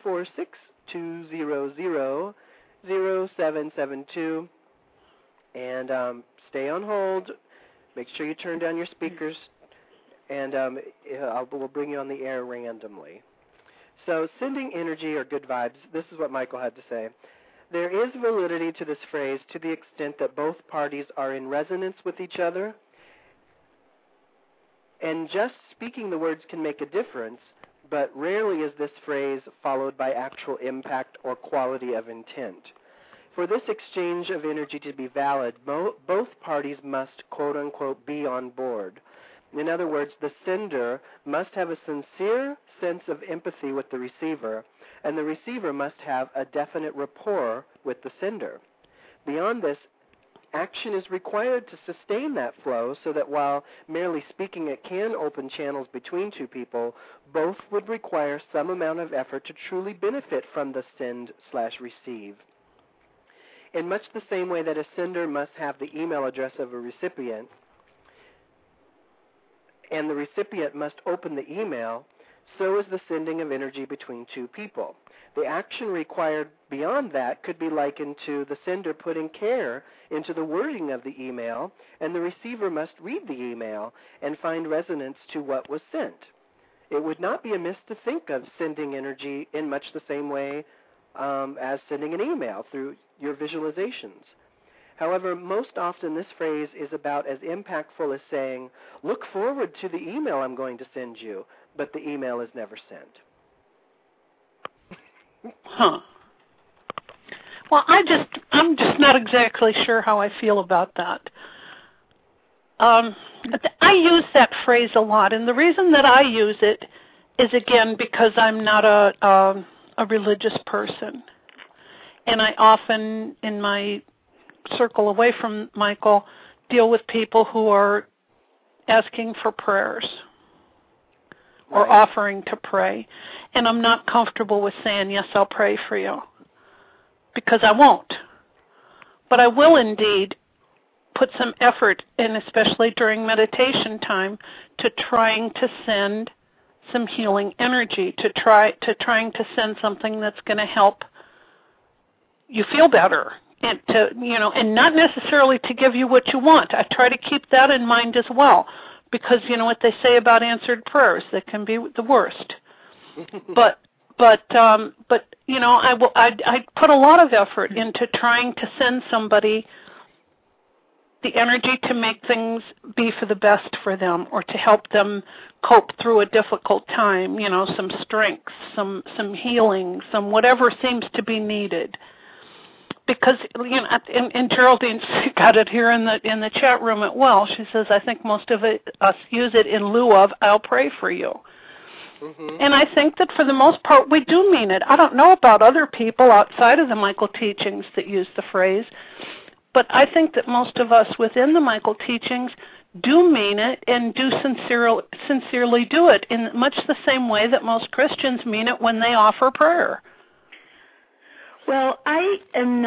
646-200-0772. And stay on hold. Make sure you turn down your speakers, and we'll bring you on the air randomly. So sending energy or good vibes, this is what Michael had to say. There is validity to this phrase to the extent that both parties are in resonance with each other, and just speaking the words can make a difference, but rarely is this phrase followed by actual impact or quality of intent. For this exchange of energy to be valid, both parties must, quote-unquote, be on board. In other words, the sender must have a sincere sense of empathy with the receiver, and the receiver must have a definite rapport with the sender. Beyond this, action is required to sustain that flow so that while merely speaking it can open channels between two people, both would require some amount of effort to truly benefit from the send/receive. In much the same way that a sender must have the email address of a recipient, and the recipient must open the email, so is the sending of energy between two people. The action required beyond that could be likened to the sender putting care into the wording of the email, and the receiver must read the email and find resonance to what was sent. It would not be amiss to think of sending energy in much the same way as sending an email through your visualizations. However, most often this phrase is about as impactful as saying, look forward to the email I'm going to send you, but the email is never sent. Huh. Well, I'm just not exactly sure how I feel about that. I use that phrase a lot, and the reason that I use it is, again, because I'm not a religious person. And I often, in my circle away from Michael, deal with people who are asking for prayers or offering to pray. And I'm not comfortable with saying, yes, I'll pray for you, because I won't. But I will indeed put some effort in, especially during meditation time, to trying to send some healing energy, to trying to send something that's going to help you feel better, and and not necessarily to give you what you want. I try to keep that in mind as well, because you know what they say about answered prayers, they can be the worst. but I put a lot of effort into trying to send somebody the energy to make things be for the best for them, or to help them cope through a difficult time, some strength, some healing, some whatever seems to be needed. Because and Geraldine's got it here in the chat room as well. She says, I think most of us use it in lieu of I'll pray for you. Mm-hmm. And I think that for the most part we do mean it. I don't know about other people outside of the Michael teachings that use the phrase, but I think that most of us within the Michael teachings do mean it and do sincerely do it in much the same way that most Christians mean it when they offer prayer. Well, I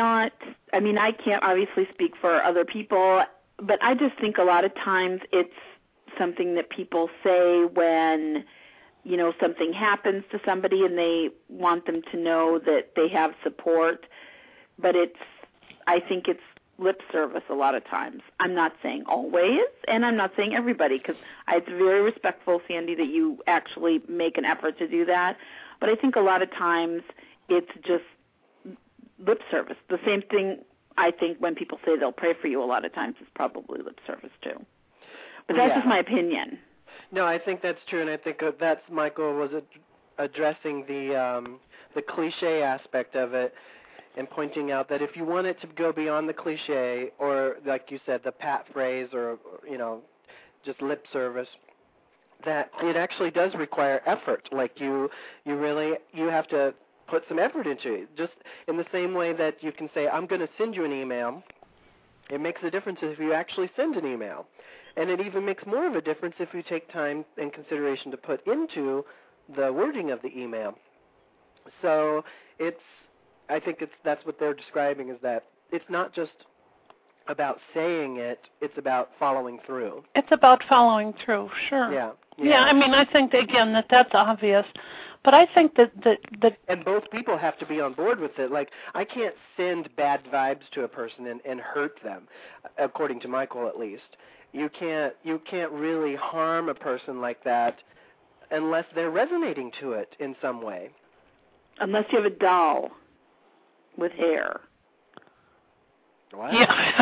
can't obviously speak for other people, but I just think a lot of times it's something that people say when, you know, something happens to somebody and they want them to know that they have support. But I think it's lip service a lot of times. I'm not saying always, and I'm not saying everybody, because it's very respectful, Sandy, that you actually make an effort to do that. But I think a lot of times it's just lip service. The same thing, I think, when people say they'll pray for you a lot of times is probably lip service too. But that's just my opinion. No, I think that's true, and I think that's Michael was addressing the cliche aspect of it and pointing out that if you want it to go beyond the cliche, or like you said, the pat phrase, or, you know, just lip service, that it actually does require effort. Like you have to put some effort into it. Just in the same way that you can say, I'm going to send you an email, it makes a difference if you actually send an email. And it even makes more of a difference if you take time and consideration to put into the wording of the email. So I think that's what they're describing, is that it's not just about saying it, it's about following through. It's about following through, sure. Yeah, I mean, I think, again, that's obvious. But I think that and both people have to be on board with it. Like, I can't send bad vibes to a person and hurt them, according to Michael at least. You can't really harm a person like that unless they're resonating to it in some way. Unless you have a doll with hair. What? Yeah.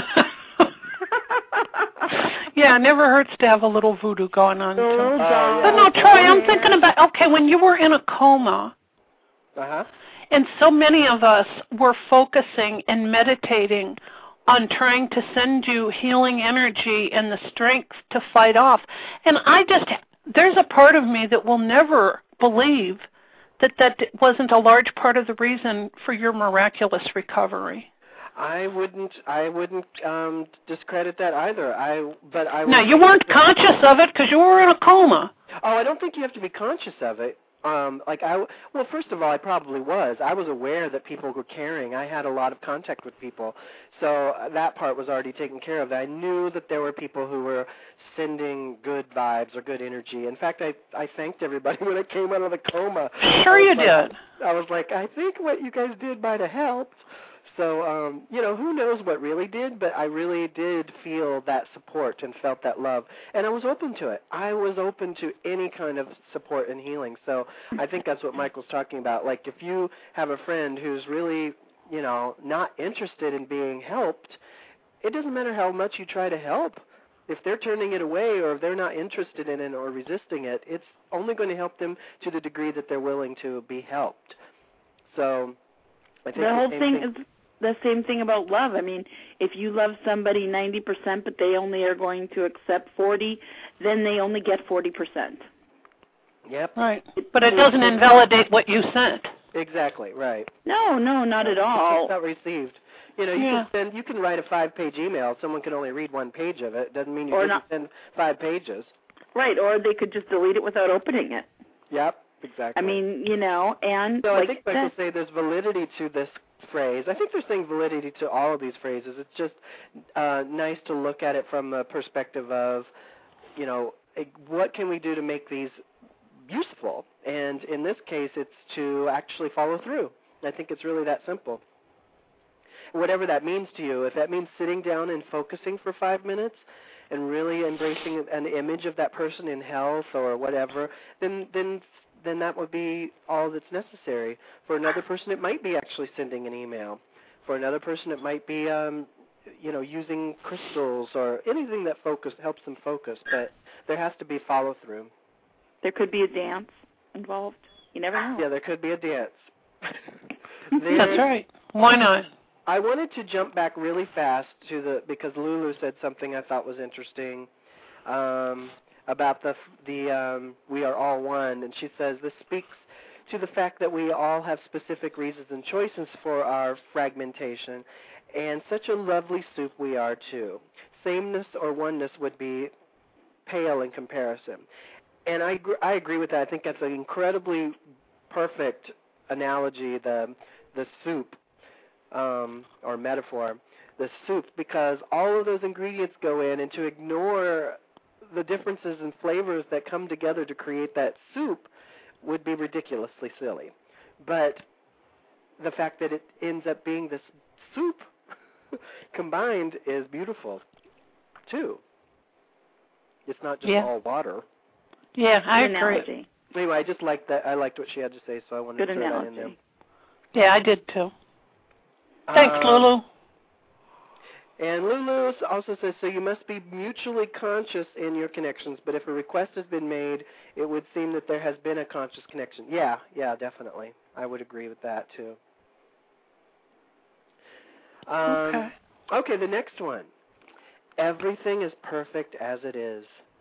Yeah, it never hurts to have a little voodoo going on, too. But no, Troy, I'm thinking about, okay, when you were in a coma, and so many of us were focusing and meditating on trying to send you healing energy and the strength to fight off. And there's a part of me that will never believe that wasn't a large part of the reason for your miraculous recovery. I wouldn't discredit that either. Now, you weren't conscious of it because you were in a coma. Oh, I don't think you have to be conscious of it. Well, first of all, I probably was. I was aware that people were caring. I had a lot of contact with people, so that part was already taken care of. I knew that there were people who were sending good vibes or good energy. In fact, I thanked everybody when I came out of the coma. Sure you did. I was like, I think what you guys did might have helped. So, who knows what really did, but I really did feel that support and felt that love. And I was open to it. I was open to any kind of support and healing. So I think that's what Michael's talking about. Like, if you have a friend who's really, not interested in being helped, it doesn't matter how much you try to help. If they're turning it away or if they're not interested in it or resisting it, it's only going to help them to the degree that they're willing to be helped. So I think the whole thing is the same thing about love. I mean, if you love somebody 90%, but they only are going to accept 40%, then they only get 40%. Yep. Right. But it doesn't invalidate what you sent. Exactly, right. No, not at all. It's not received. You can write a 5-page email. Someone can only read 1 page of it. Doesn't mean you can send 5 pages. Right, or they could just delete it without opening it. Yep, exactly. I mean, and so like I think Michael say there's validity to this phrase. I think there's saying validity to all of these phrases. It's just nice to look at it from the perspective of, what can we do to make these useful? And in this case, it's to actually follow through. I think it's really that simple. Whatever that means to you, if that means sitting down and focusing for 5 minutes and really embracing an image of that person in health or whatever, then that would be all that's necessary. For another person, it might be actually sending an email. For another person, it might be, using crystals or anything that helps them focus. But there has to be follow-through. There could be a dance involved. You never know. Yeah, there could be a dance. That's right. Why not? I wanted to jump back really fast because Lulu said something I thought was interesting. About the we are all one, and she says this speaks to the fact that we all have specific reasons and choices for our fragmentation, and such a lovely soup we are too. Sameness or oneness would be pale in comparison, and I agree with that. I think that's an incredibly perfect analogy, the soup or metaphor, the soup, because all of those ingredients go in, and to ignore the differences in flavors that come together to create that soup would be ridiculously silly. But the fact that it ends up being this soup combined is beautiful, too. It's not just all water. Yeah, I agree. Analogy. Anyway, I just liked that. I liked what she had to say, so I wanted to throw that in there. Yeah, I did, too. Thanks, Lulu. And Lulu also says, so you must be mutually conscious in your connections, but if a request has been made, it would seem that there has been a conscious connection. Yeah, definitely. I would agree with that, too. Okay, the next one. Everything is perfect as it is.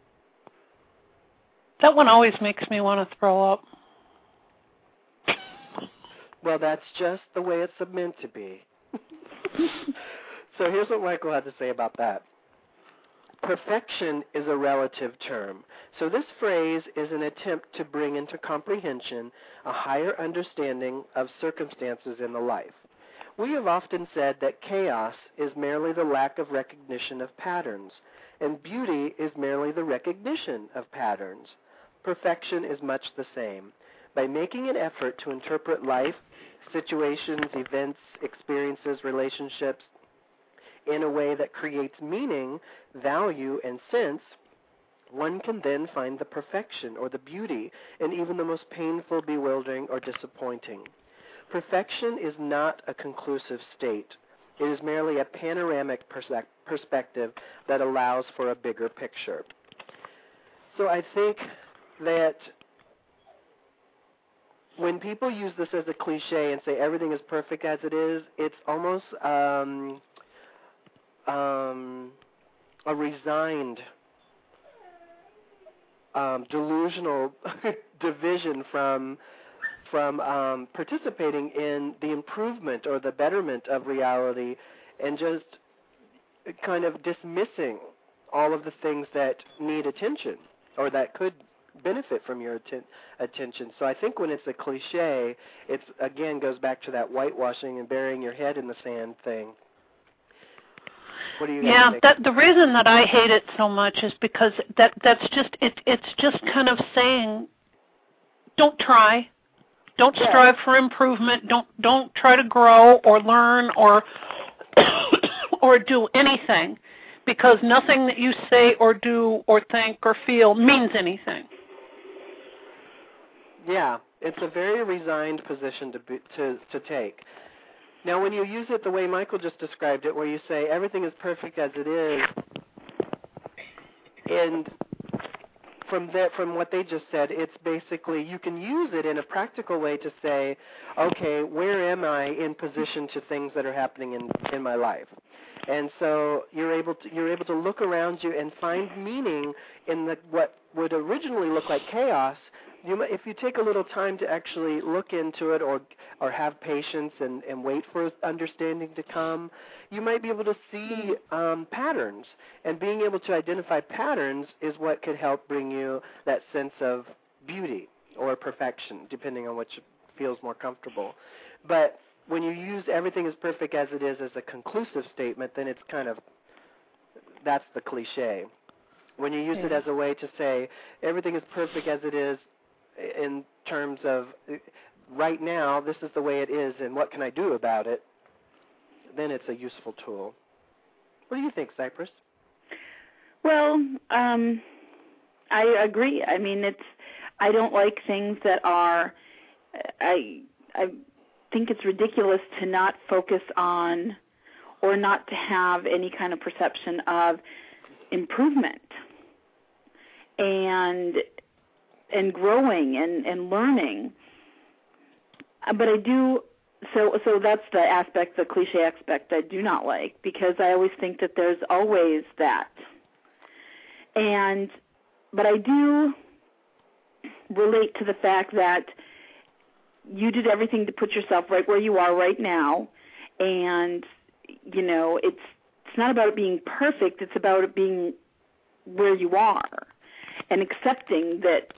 That one always makes me want to throw up. Well, that's just the way it's meant to be. So here's what Michael had to say about that. Perfection is a relative term. So this phrase is an attempt to bring into comprehension a higher understanding of circumstances in the life. We have often said that chaos is merely the lack of recognition of patterns, and beauty is merely the recognition of patterns. Perfection is much the same. By making an effort to interpret life, situations, events, experiences, relationships in a way that creates meaning, value, and sense, one can then find the perfection or the beauty in even the most painful, bewildering, or disappointing. Perfection is not a conclusive state. It is merely a panoramic perspective that allows for a bigger picture. So I think that when people use this as a cliche and say everything is perfect as it is, it's almost a resigned, delusional division from participating in the improvement or the betterment of reality, and just kind of dismissing all of the things that need attention or that could benefit from your attention. So I think when it's a cliche, it's again goes back to that whitewashing and burying your head in the sand thing. What do you guys think? The reason that I hate it so much is because that's just it's just kind of saying, don't try. Don't strive for improvement. Don't try to grow or learn or or do anything, because nothing that you say or do or think or feel means anything. Yeah, it's a very resigned position to take. Now, when you use it the way Michael just described it, where you say everything is perfect as it is, and from what they just said, it's basically you can use it in a practical way to say, okay, where am I in position to things that are happening in my life? And so you're able to look around you and find meaning in what would originally look like chaos. If you take a little time to actually look into it or have patience and wait for understanding to come, you might be able to see patterns. And being able to identify patterns is what could help bring you that sense of beauty or perfection, depending on which feels more comfortable. But when you use everything is perfect as it is as a conclusive statement, then it's kind of, that's the cliche. When you use it as a way to say everything is perfect as it is in terms of right now, this is the way it is, and what can I do about it, then it's a useful tool. What do you think, Cypress? Well, I agree. I mean, I don't like things that are, I think it's ridiculous to not focus on or not to have any kind of perception of improvement and growing and learning. But I do, so that's the aspect, the cliche aspect I do not like, because I always think that there's always that. But I do relate to the fact that you did everything to put yourself right where you are right now, and, you know, it's not about it being perfect, it's about it being where you are and accepting that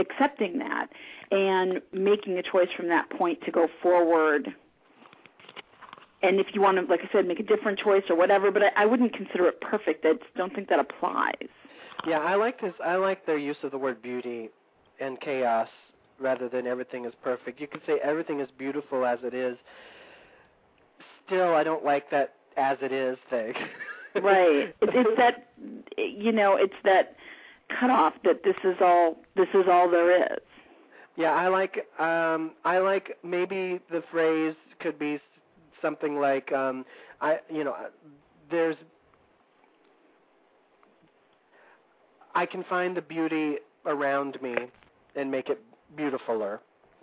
and making a choice from that point to go forward. And if you want to, like I said, make a different choice or whatever, but I wouldn't consider it perfect. I don't think that applies. Yeah, I like this. I like their use of the word beauty and chaos rather than everything is perfect. You could say everything is beautiful as it is. Still, I don't like that as it is thing. Right. It's that, it's that cutoff that this is all there is. Yeah, I like maybe the phrase could be something like I can find the beauty around me and make it beautifuler.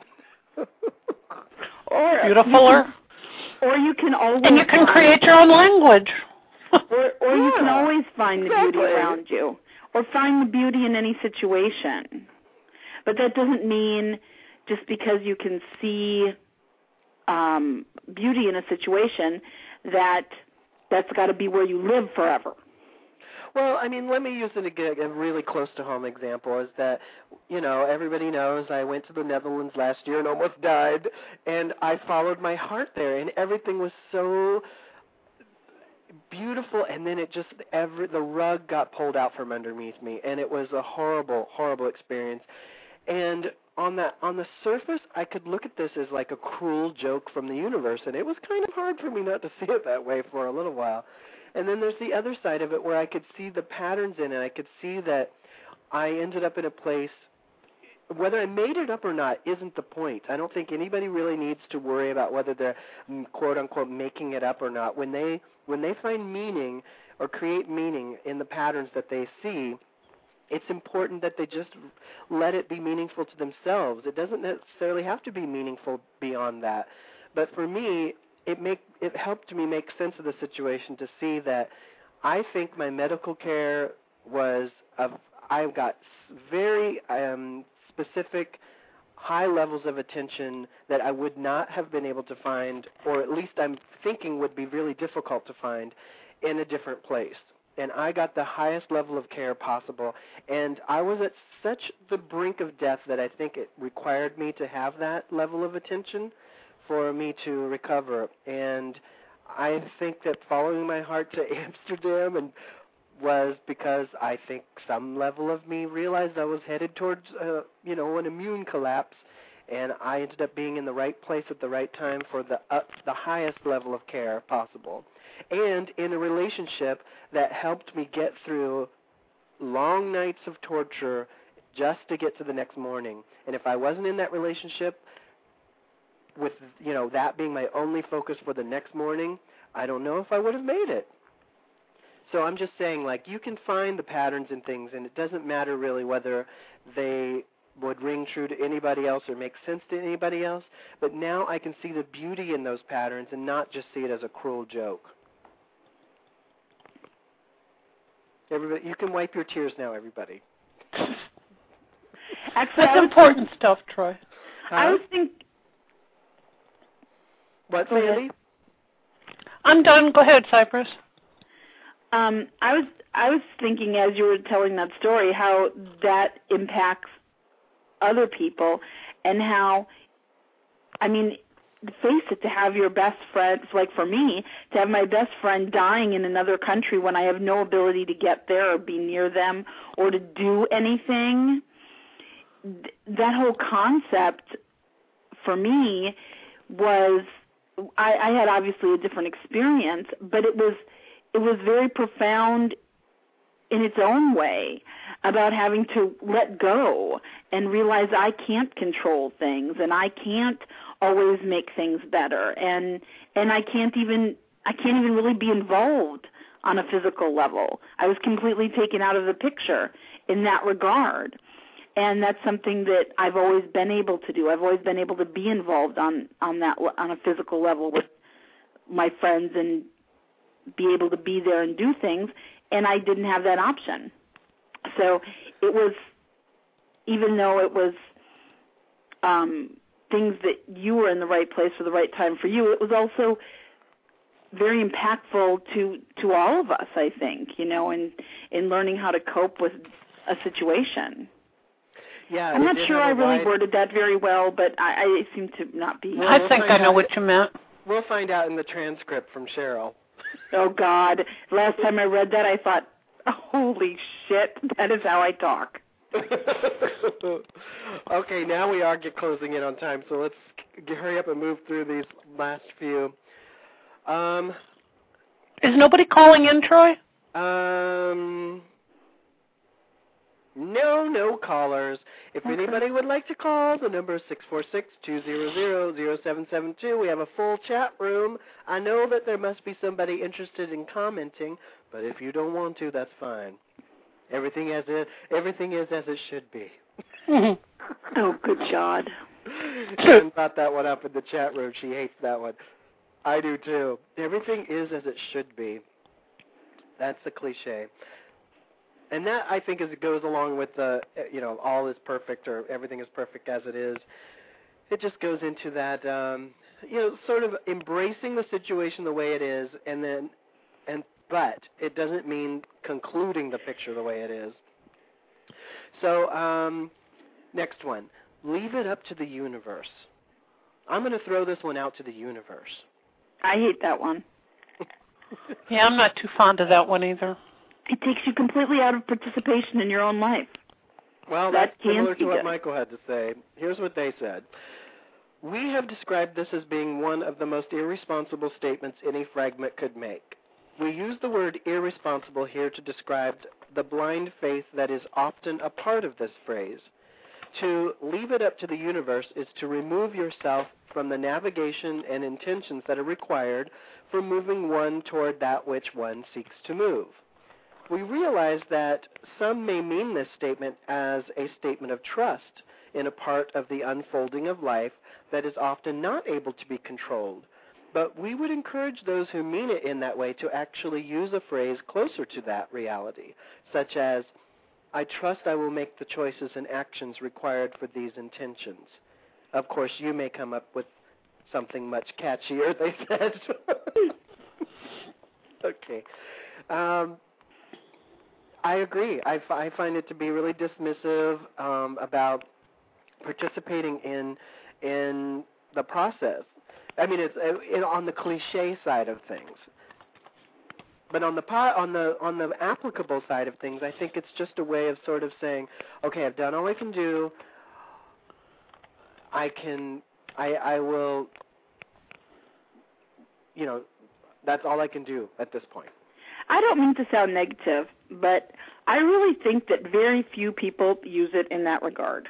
Or beautifuler. Or you can always and you can create your own language. or you can always find the beauty around you, or find the beauty in any situation. But that doesn't mean just because you can see beauty in a situation that's got to be where you live forever. Well, I mean, let me use a really close-to-home example is that, everybody knows I went to the Netherlands last year and almost died, and I followed my heart there, and everything was so beautiful, and then it just, the rug got pulled out from underneath me, and it was a horrible, horrible experience. And on the surface, I could look at this as like a cruel joke from the universe, and it was kind of hard for me not to see it that way for a little while. And then there's the other side of it where I could see the patterns in it. I could see that I ended up in a place, whether I made it up or not isn't the point. I don't think anybody really needs to worry about whether they're, quote-unquote, making it up or not. When they find meaning or create meaning in the patterns that they see, it's important that they just let it be meaningful to themselves. It doesn't necessarily have to be meaningful beyond that. But for me, it helped me make sense of the situation to see that I think my medical care I've got very specific high levels of attention that I would not have been able to find, or at least I'm thinking would be really difficult to find in a different place. And I got the highest level of care possible, and I was at such the brink of death that I think it required me to have that level of attention for me to recover. And I think that following my heart to Amsterdam was because I think some level of me realized I was headed towards, an immune collapse, and I ended up being in the right place at the right time for the highest level of care possible. And in a relationship that helped me get through long nights of torture just to get to the next morning. And if I wasn't in that relationship, with that being my only focus for the next morning, I don't know if I would have made it. So I'm just saying, you can find the patterns in things, and it doesn't matter really whether they would ring true to anybody else or make sense to anybody else, but now I can see the beauty in those patterns and not just see it as a cruel joke. Everybody, you can wipe your tears now, everybody. Actually, that's important stuff, Troy. I was thinking... What, Sandy? I'm done. Go ahead, Cypress. I was thinking as you were telling that story how that impacts other people, and how, face it, to have your best friend, like for me, to have my best friend dying in another country when I have no ability to get there or be near them or to do anything, that whole concept for me was, I had obviously a different experience, but it was very profound in its own way, about having to let go and realize I can't control things, and I can't always make things better, and I can't even really be involved on a physical level. I was completely taken out of the picture in that regard. And that's something that I've always been able to do. I've always been able to be involved on a physical level with my friends and be able to be there and do things, and I didn't have that option. So it was, even though it was things that you were in the right place for the right time for you, it was also very impactful to all of us, I think, in learning how to cope with a situation. Yeah, I'm not sure I really worded that very well, but I seem to not be. I think I know what you meant. We'll find out in the transcript from Cheryl. Oh, God. Last time I read that, I thought, Holy shit, that is how I talk. Okay, now we are closing in on time, so let's hurry up and move through these last few. Is nobody calling in, Troy? No callers. If anybody would like to call, the number is 646-200-0772. We have a full chat room. I know that there must be somebody interested in commenting, but if you don't want to, that's fine. Everything is as it should be. Oh, good God. Jen brought that one up in the chat room. She hates that one. I do too. Everything is as it should be. That's the cliche. And that, I think, goes along with the, all is perfect or everything is perfect as it is. It just goes into that, sort of embracing the situation the way it is, but it doesn't mean concluding the picture the way it is. So, next one. Leave it up to the universe. I'm going to throw this one out to the universe. I hate that one. Yeah, I'm not too fond of that one either. It takes you completely out of participation in your own life. Well, that's similar to what Michael had to say. Here's what they said. We have described this as being one of the most irresponsible statements any fragment could make. We use the word irresponsible here to describe the blind faith that is often a part of this phrase. To leave it up to the universe is to remove yourself from the navigation and intentions that are required for moving one toward that which one seeks to move. We realize that some may mean this statement as a statement of trust in a part of the unfolding of life that is often not able to be controlled. But we would encourage those who mean it in that way to actually use a phrase closer to that reality, such as, I trust I will make the choices and actions required for these intentions. Of course, you may come up with something much catchier, they said. Okay. I agree. I find it to be really dismissive about participating in the process. I mean, it's on the cliche side of things, but on the applicable side of things, I think it's just a way of sort of saying, okay, I've done all I can do. I will. That's all I can do at this point. I don't mean to sound negative, but I really think that very few people use it in that regard.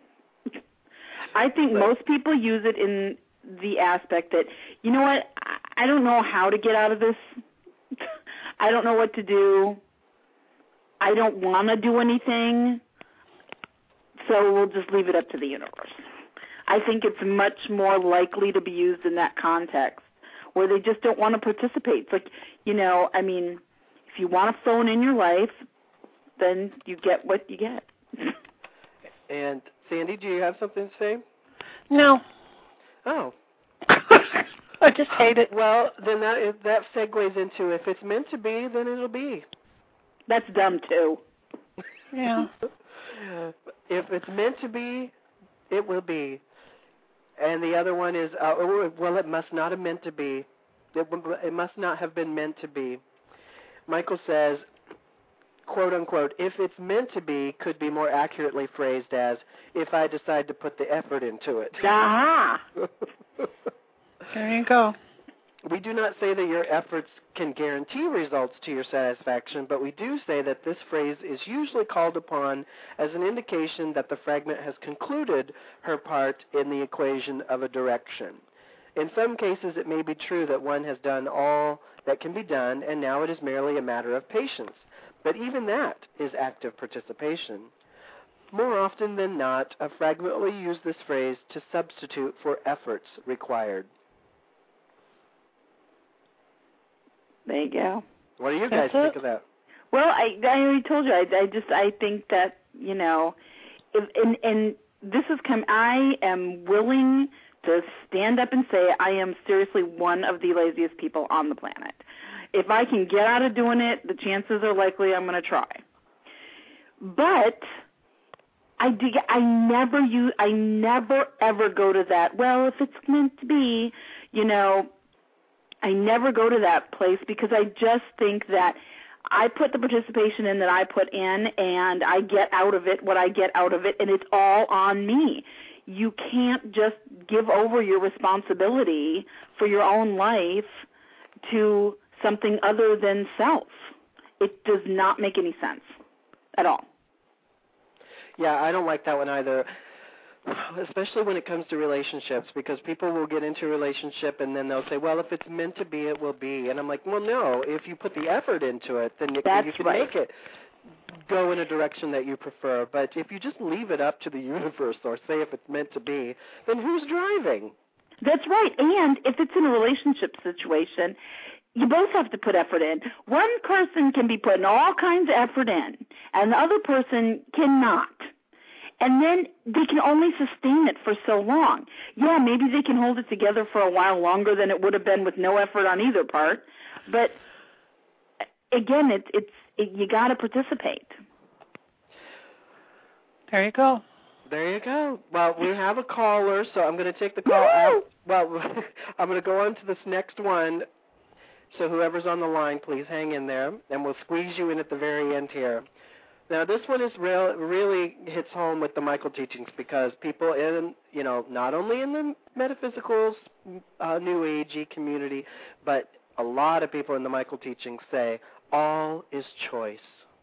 I think most people use it in the aspect that, you know what, I don't know how to get out of this. I don't know what to do. I don't want to do anything, so we'll just leave it up to the universe. I think it's much more likely to be used in that context where they just don't want to participate. It's like, if you want a phone in your life, then you get what you get. And Sandy, do you have something to say? No. Oh. I just hate it. Well, then that segues into if it's meant to be, then it'll be. That's dumb, too. Yeah. If it's meant to be, it will be. And the other one is, it must not have meant to be. It must not have been meant to be. Michael says, quote, unquote, if it's meant to be could be more accurately phrased as, if I decide to put the effort into it. Aha! There you go. We do not say that your efforts can guarantee results to your satisfaction, but we do say that this phrase is usually called upon as an indication that the fragment has concluded her part in the equation of a direction. In some cases, it may be true that one has done all that can be done, and now it is merely a matter of patience. But even that is active participation. More often than not, a fragment will use this phrase to substitute for efforts required. There you go. What do you guys think of that? Well, I already told you. I think that, and this is I am willing to stand up and say I am seriously one of the laziest people on the planet. If I can get out of doing it, the chances are likely I'm going to try. But I never ever go to that, well, if it's meant to be, I never go to that place because I just think that I put the participation in that I put in, and I get out of it what I get out of it, and it's all on me. You can't just give over your responsibility for your own life to something other than self. It does not make any sense at all. Yeah, I don't like that one either, especially when it comes to relationships, because people will get into a relationship and then they'll say, well, if it's meant to be, it will be. And I'm like, well, no, if you put the effort into it, then you can make it go in a direction that you prefer. But if you just leave it up to the universe or say if it's meant to be, then who's driving? That's right. And if it's in a relationship situation, you both have to put effort in. One person can be putting all kinds of effort in, and the other person cannot. And then they can only sustain it for so long. Yeah, maybe they can hold it together for a while longer than it would have been with no effort on either part. But again, you got to participate. There you go. There you go. Well, we have a caller, so I'm going to take the call out. Well, I'm going to go on to this next one. So whoever's on the line, please hang in there, and we'll squeeze you in at the very end here. Now, this one is really hits home with the Michael teachings, because people in, not only in the metaphysical, New Agey community, but a lot of people in the Michael teachings say, all is choice.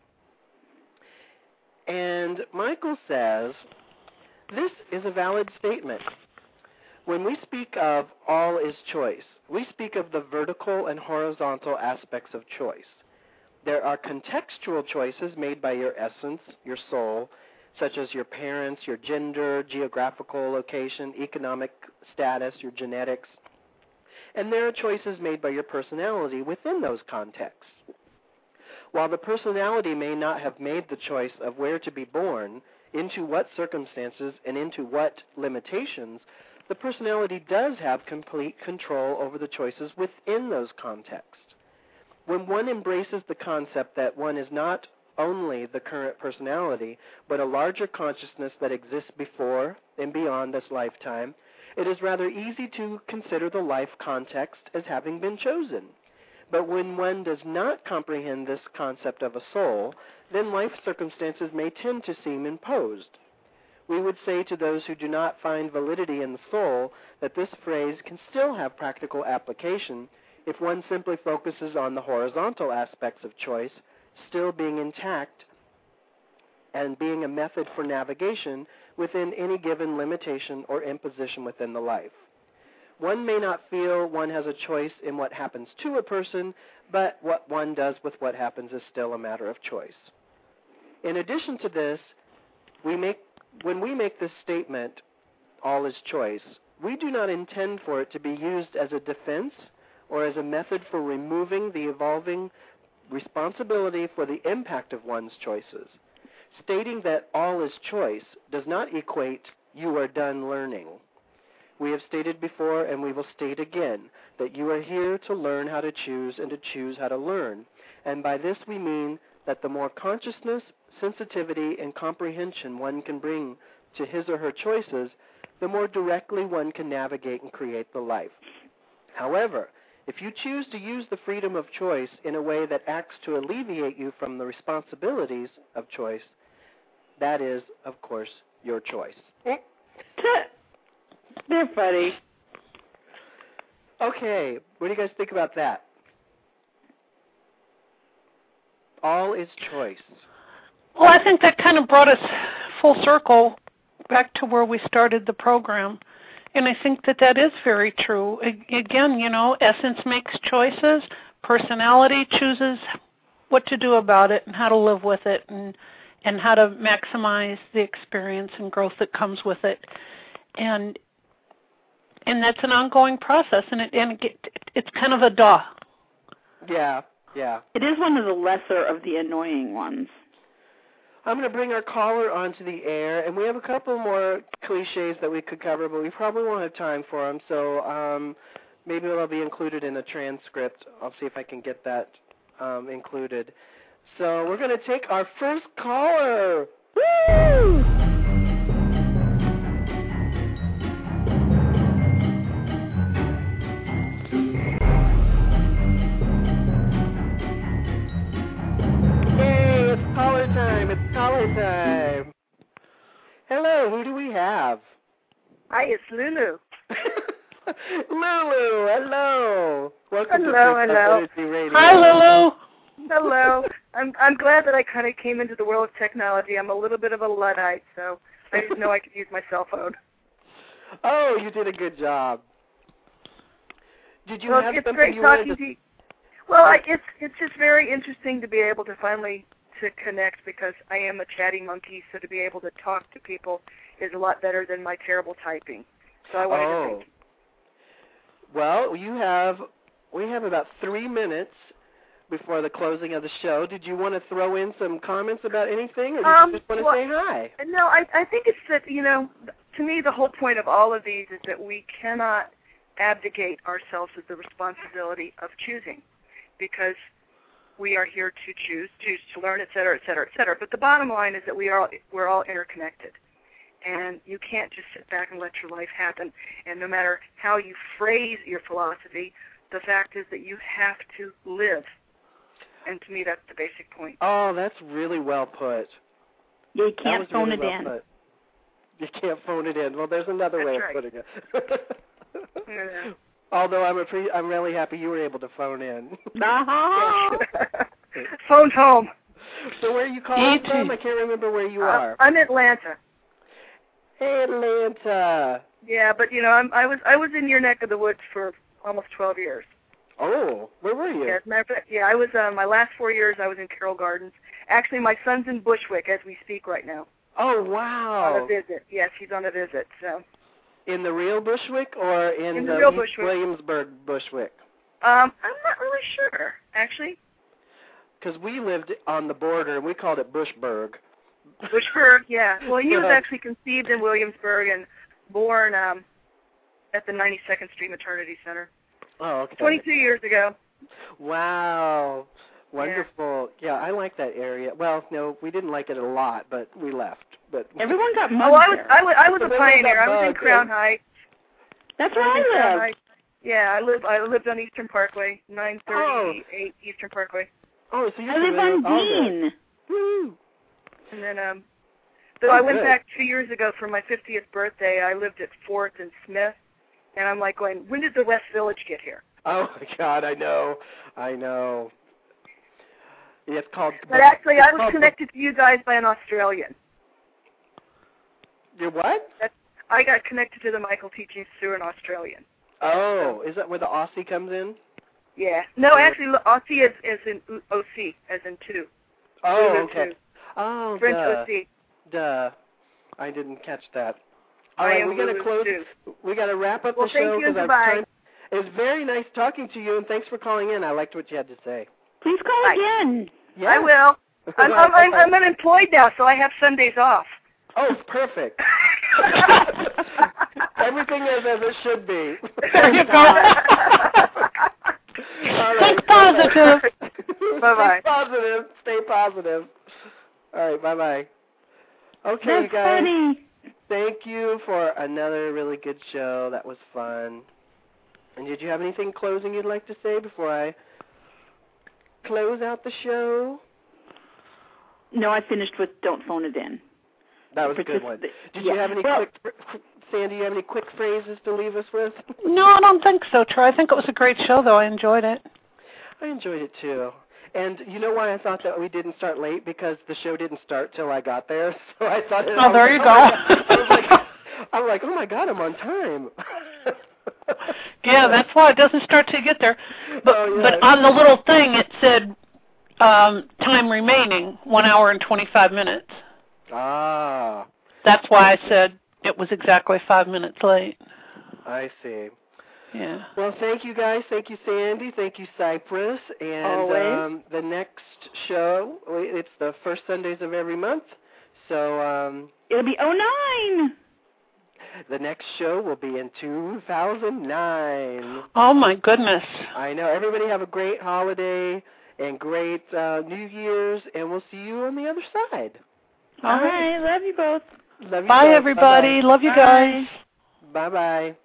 And Michael says, this is a valid statement. When we speak of all is choice, we speak of the vertical and horizontal aspects of choice. There are contextual choices made by your essence, your soul, such as your parents, your gender, geographical location, economic status, your genetics. And there are choices made by your personality within those contexts. While the personality may not have made the choice of where to be born, into what circumstances, and into what limitations, the personality does have complete control over the choices within those contexts. When one embraces the concept that one is not only the current personality, but a larger consciousness that exists before and beyond this lifetime, it is rather easy to consider the life context as having been chosen. But when one does not comprehend this concept of a soul, then life circumstances may tend to seem imposed. We would say to those who do not find validity in the soul that this phrase can still have practical application if one simply focuses on the horizontal aspects of choice still being intact and being a method for navigation within any given limitation or imposition within the life. One may not feel one has a choice in what happens to a person, but what one does with what happens is still a matter of choice. In addition to this, when we make this statement, all is choice, we do not intend for it to be used as a defense or as a method for removing the evolving responsibility for the impact of one's choices. Stating that all is choice does not equate you are done learning. We have stated before, and we will state again, that you are here to learn how to choose and to choose how to learn. And by this we mean that the more consciousness, sensitivity, and comprehension one can bring to his or her choices, the more directly one can navigate and create the life. However, if you choose to use the freedom of choice in a way that acts to alleviate you from the responsibilities of choice, that is, of course, your choice. They're funny. Okay, what do you guys think about that? All is choice. Well, I think that kind of brought us full circle back to where we started the program. And I think that that is very true. Again, essence makes choices. Personality chooses what to do about it and how to live with it and how to maximize the experience and growth that comes with it. And that's an ongoing process, and it's kind of a duh. Yeah. It is one of the lesser of the annoying ones. I'm going to bring our caller onto the air, and we have a couple more cliches that we could cover, but we probably won't have time for them, so maybe they'll be included in the transcript. I'll see if I can get that included. So we're going to take our first caller. Woo! Hello, who do we have? Hi, it's Lulu. Lulu, hello. Welcome to Hello. Energy Radio. Hi, Lulu. Hello. I'm glad that I kind of came into the world of technology. I'm a little bit of a Luddite, so I didn't know I could use my cell phone. Oh, you did a good job. Did you Well, have it's something great you talking wanted to you. Well, it's just very interesting to be able to finally to connect because I am a chatty monkey, so to be able to talk to people is a lot better than my terrible typing. So I wanted to thank you. Well, we have about 3 minutes before the closing of the show. Did you want to throw in some comments about anything, or did you just want to say hi? No, I think it's that, to me the whole point of all of these is that we cannot abdicate ourselves of the responsibility of choosing because we are here to choose to learn, et cetera, et cetera, et cetera. But the bottom line is that we're all interconnected. And you can't just sit back and let your life happen. And no matter how you phrase your philosophy, the fact is that you have to live. And to me, that's the basic point. Oh, that's really well put. You can't phone it in. Put. You can't phone it in. Well, there's another way of putting it. Yeah. Although I'm really happy you were able to phone in. Phone's home. So where are you calling from? I can't remember where you are. I'm in Atlanta. Hey, Atlanta. Yeah, but I was in your neck of the woods for almost 12 years. Oh, where were you? Yeah, as a matter of fact, I was my last 4 years I was in Carroll Gardens. Actually, my son's in Bushwick as we speak right now. Oh, wow. On a visit. Yes, he's on a visit. So. In the real Bushwick or in the real East Bushwick. Williamsburg Bushwick? I'm not really sure, actually. Because we lived on the border and we called it Bushburg. Bushburg, yeah. Well, he was actually conceived in Williamsburg and born at the 92nd Street Maternity Center. Oh, okay. 22 years ago. Wow. Wonderful. Yeah, I like that area. Well, no, we didn't like it a lot, but we left. But everyone got mugged. I was a pioneer. I was in Crown Heights. That's where I lived. Yeah, I lived on Eastern Parkway, 938 Eastern Parkway. Oh, so you I live on Dean. Woo. And then I went back 2 years ago for my 50th birthday. I lived at 4th and Smith, and I'm like going, when did the West Village get here? Oh, my God, I know. It's called... But actually, I was connected to you guys by an Australian. You're what? I got connected to the Michael teachings through an Australian. Oh, is that where the Aussie comes in? Yeah. No, actually, Aussie is in OC, as in two. Oh, okay. Two. Oh, French duh. OC. Duh. I didn't catch that. All right, we got to close. We got to wrap up the show. Thank you. Goodbye. It was very nice talking to you, and thanks for calling in. I liked what you had to say. Please call again. Yeah. I will. I'm unemployed now, so I have Sundays off. Oh, perfect. Everything is as it should be. There you go. All right. Think positive. Bye-bye. Stay positive. All right, bye-bye. Okay, That's guys. funny. Thank you for another really good show. That was fun. And did you have anything closing you'd like to say before I close out the show? No, I finished with Don't Phone It In. That was a good one. Did you have any Sandy, you have any quick phrases to leave us with? No, I don't think so, Troy. I think it was a great show, though. I enjoyed it. I enjoyed it, too. And you know why I thought that we didn't start late? Because the show didn't start till I got there. So I thought... Oh, there you go. I'm like, oh, my God, I'm on time. Yeah, that's why it doesn't start till you get there. But on the little thing, it said time remaining, 1 hour and 25 minutes. Ah. That's why I said it was exactly 5 minutes late. I see. Yeah. Well, thank you, guys. Thank you, Sandy. Thank you, Cypress. And always. The next show, it's the first Sundays of every month. So it'll be 09. The next show will be in 2009. Oh, my goodness. I know. Everybody have a great holiday and great New Year's, and we'll see you on the other side. All right. Love you both. Love you Bye, both. everybody. Bye-bye. Love you guys. Bye-bye.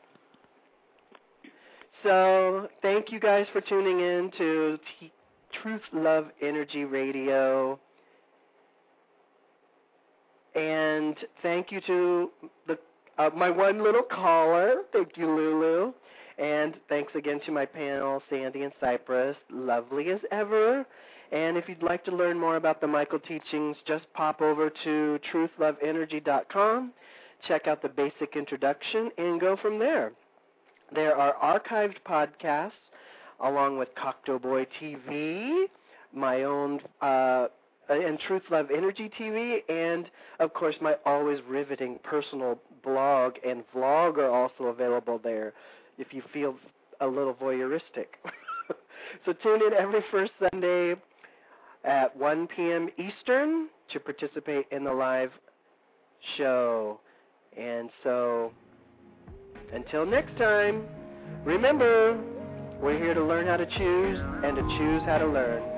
So thank you guys for tuning in to Truth Love Energy Radio. And thank you to my one little caller. Thank you, Lulu. And thanks again to my panel, Sandy and Cypress. Lovely as ever. And if you'd like to learn more about the Michael teachings, just pop over to truthloveenergy.com, check out the basic introduction, and go from there. There are archived podcasts along with Cocteau Boy TV, my own and Truth Love Energy TV, and, of course, my always riveting personal blog and vlog are also available there if you feel a little voyeuristic. So tune in every first Sunday at 1 p.m. Eastern to participate in the live show. And so until next time, remember, we're here to learn how to choose and to choose how to learn.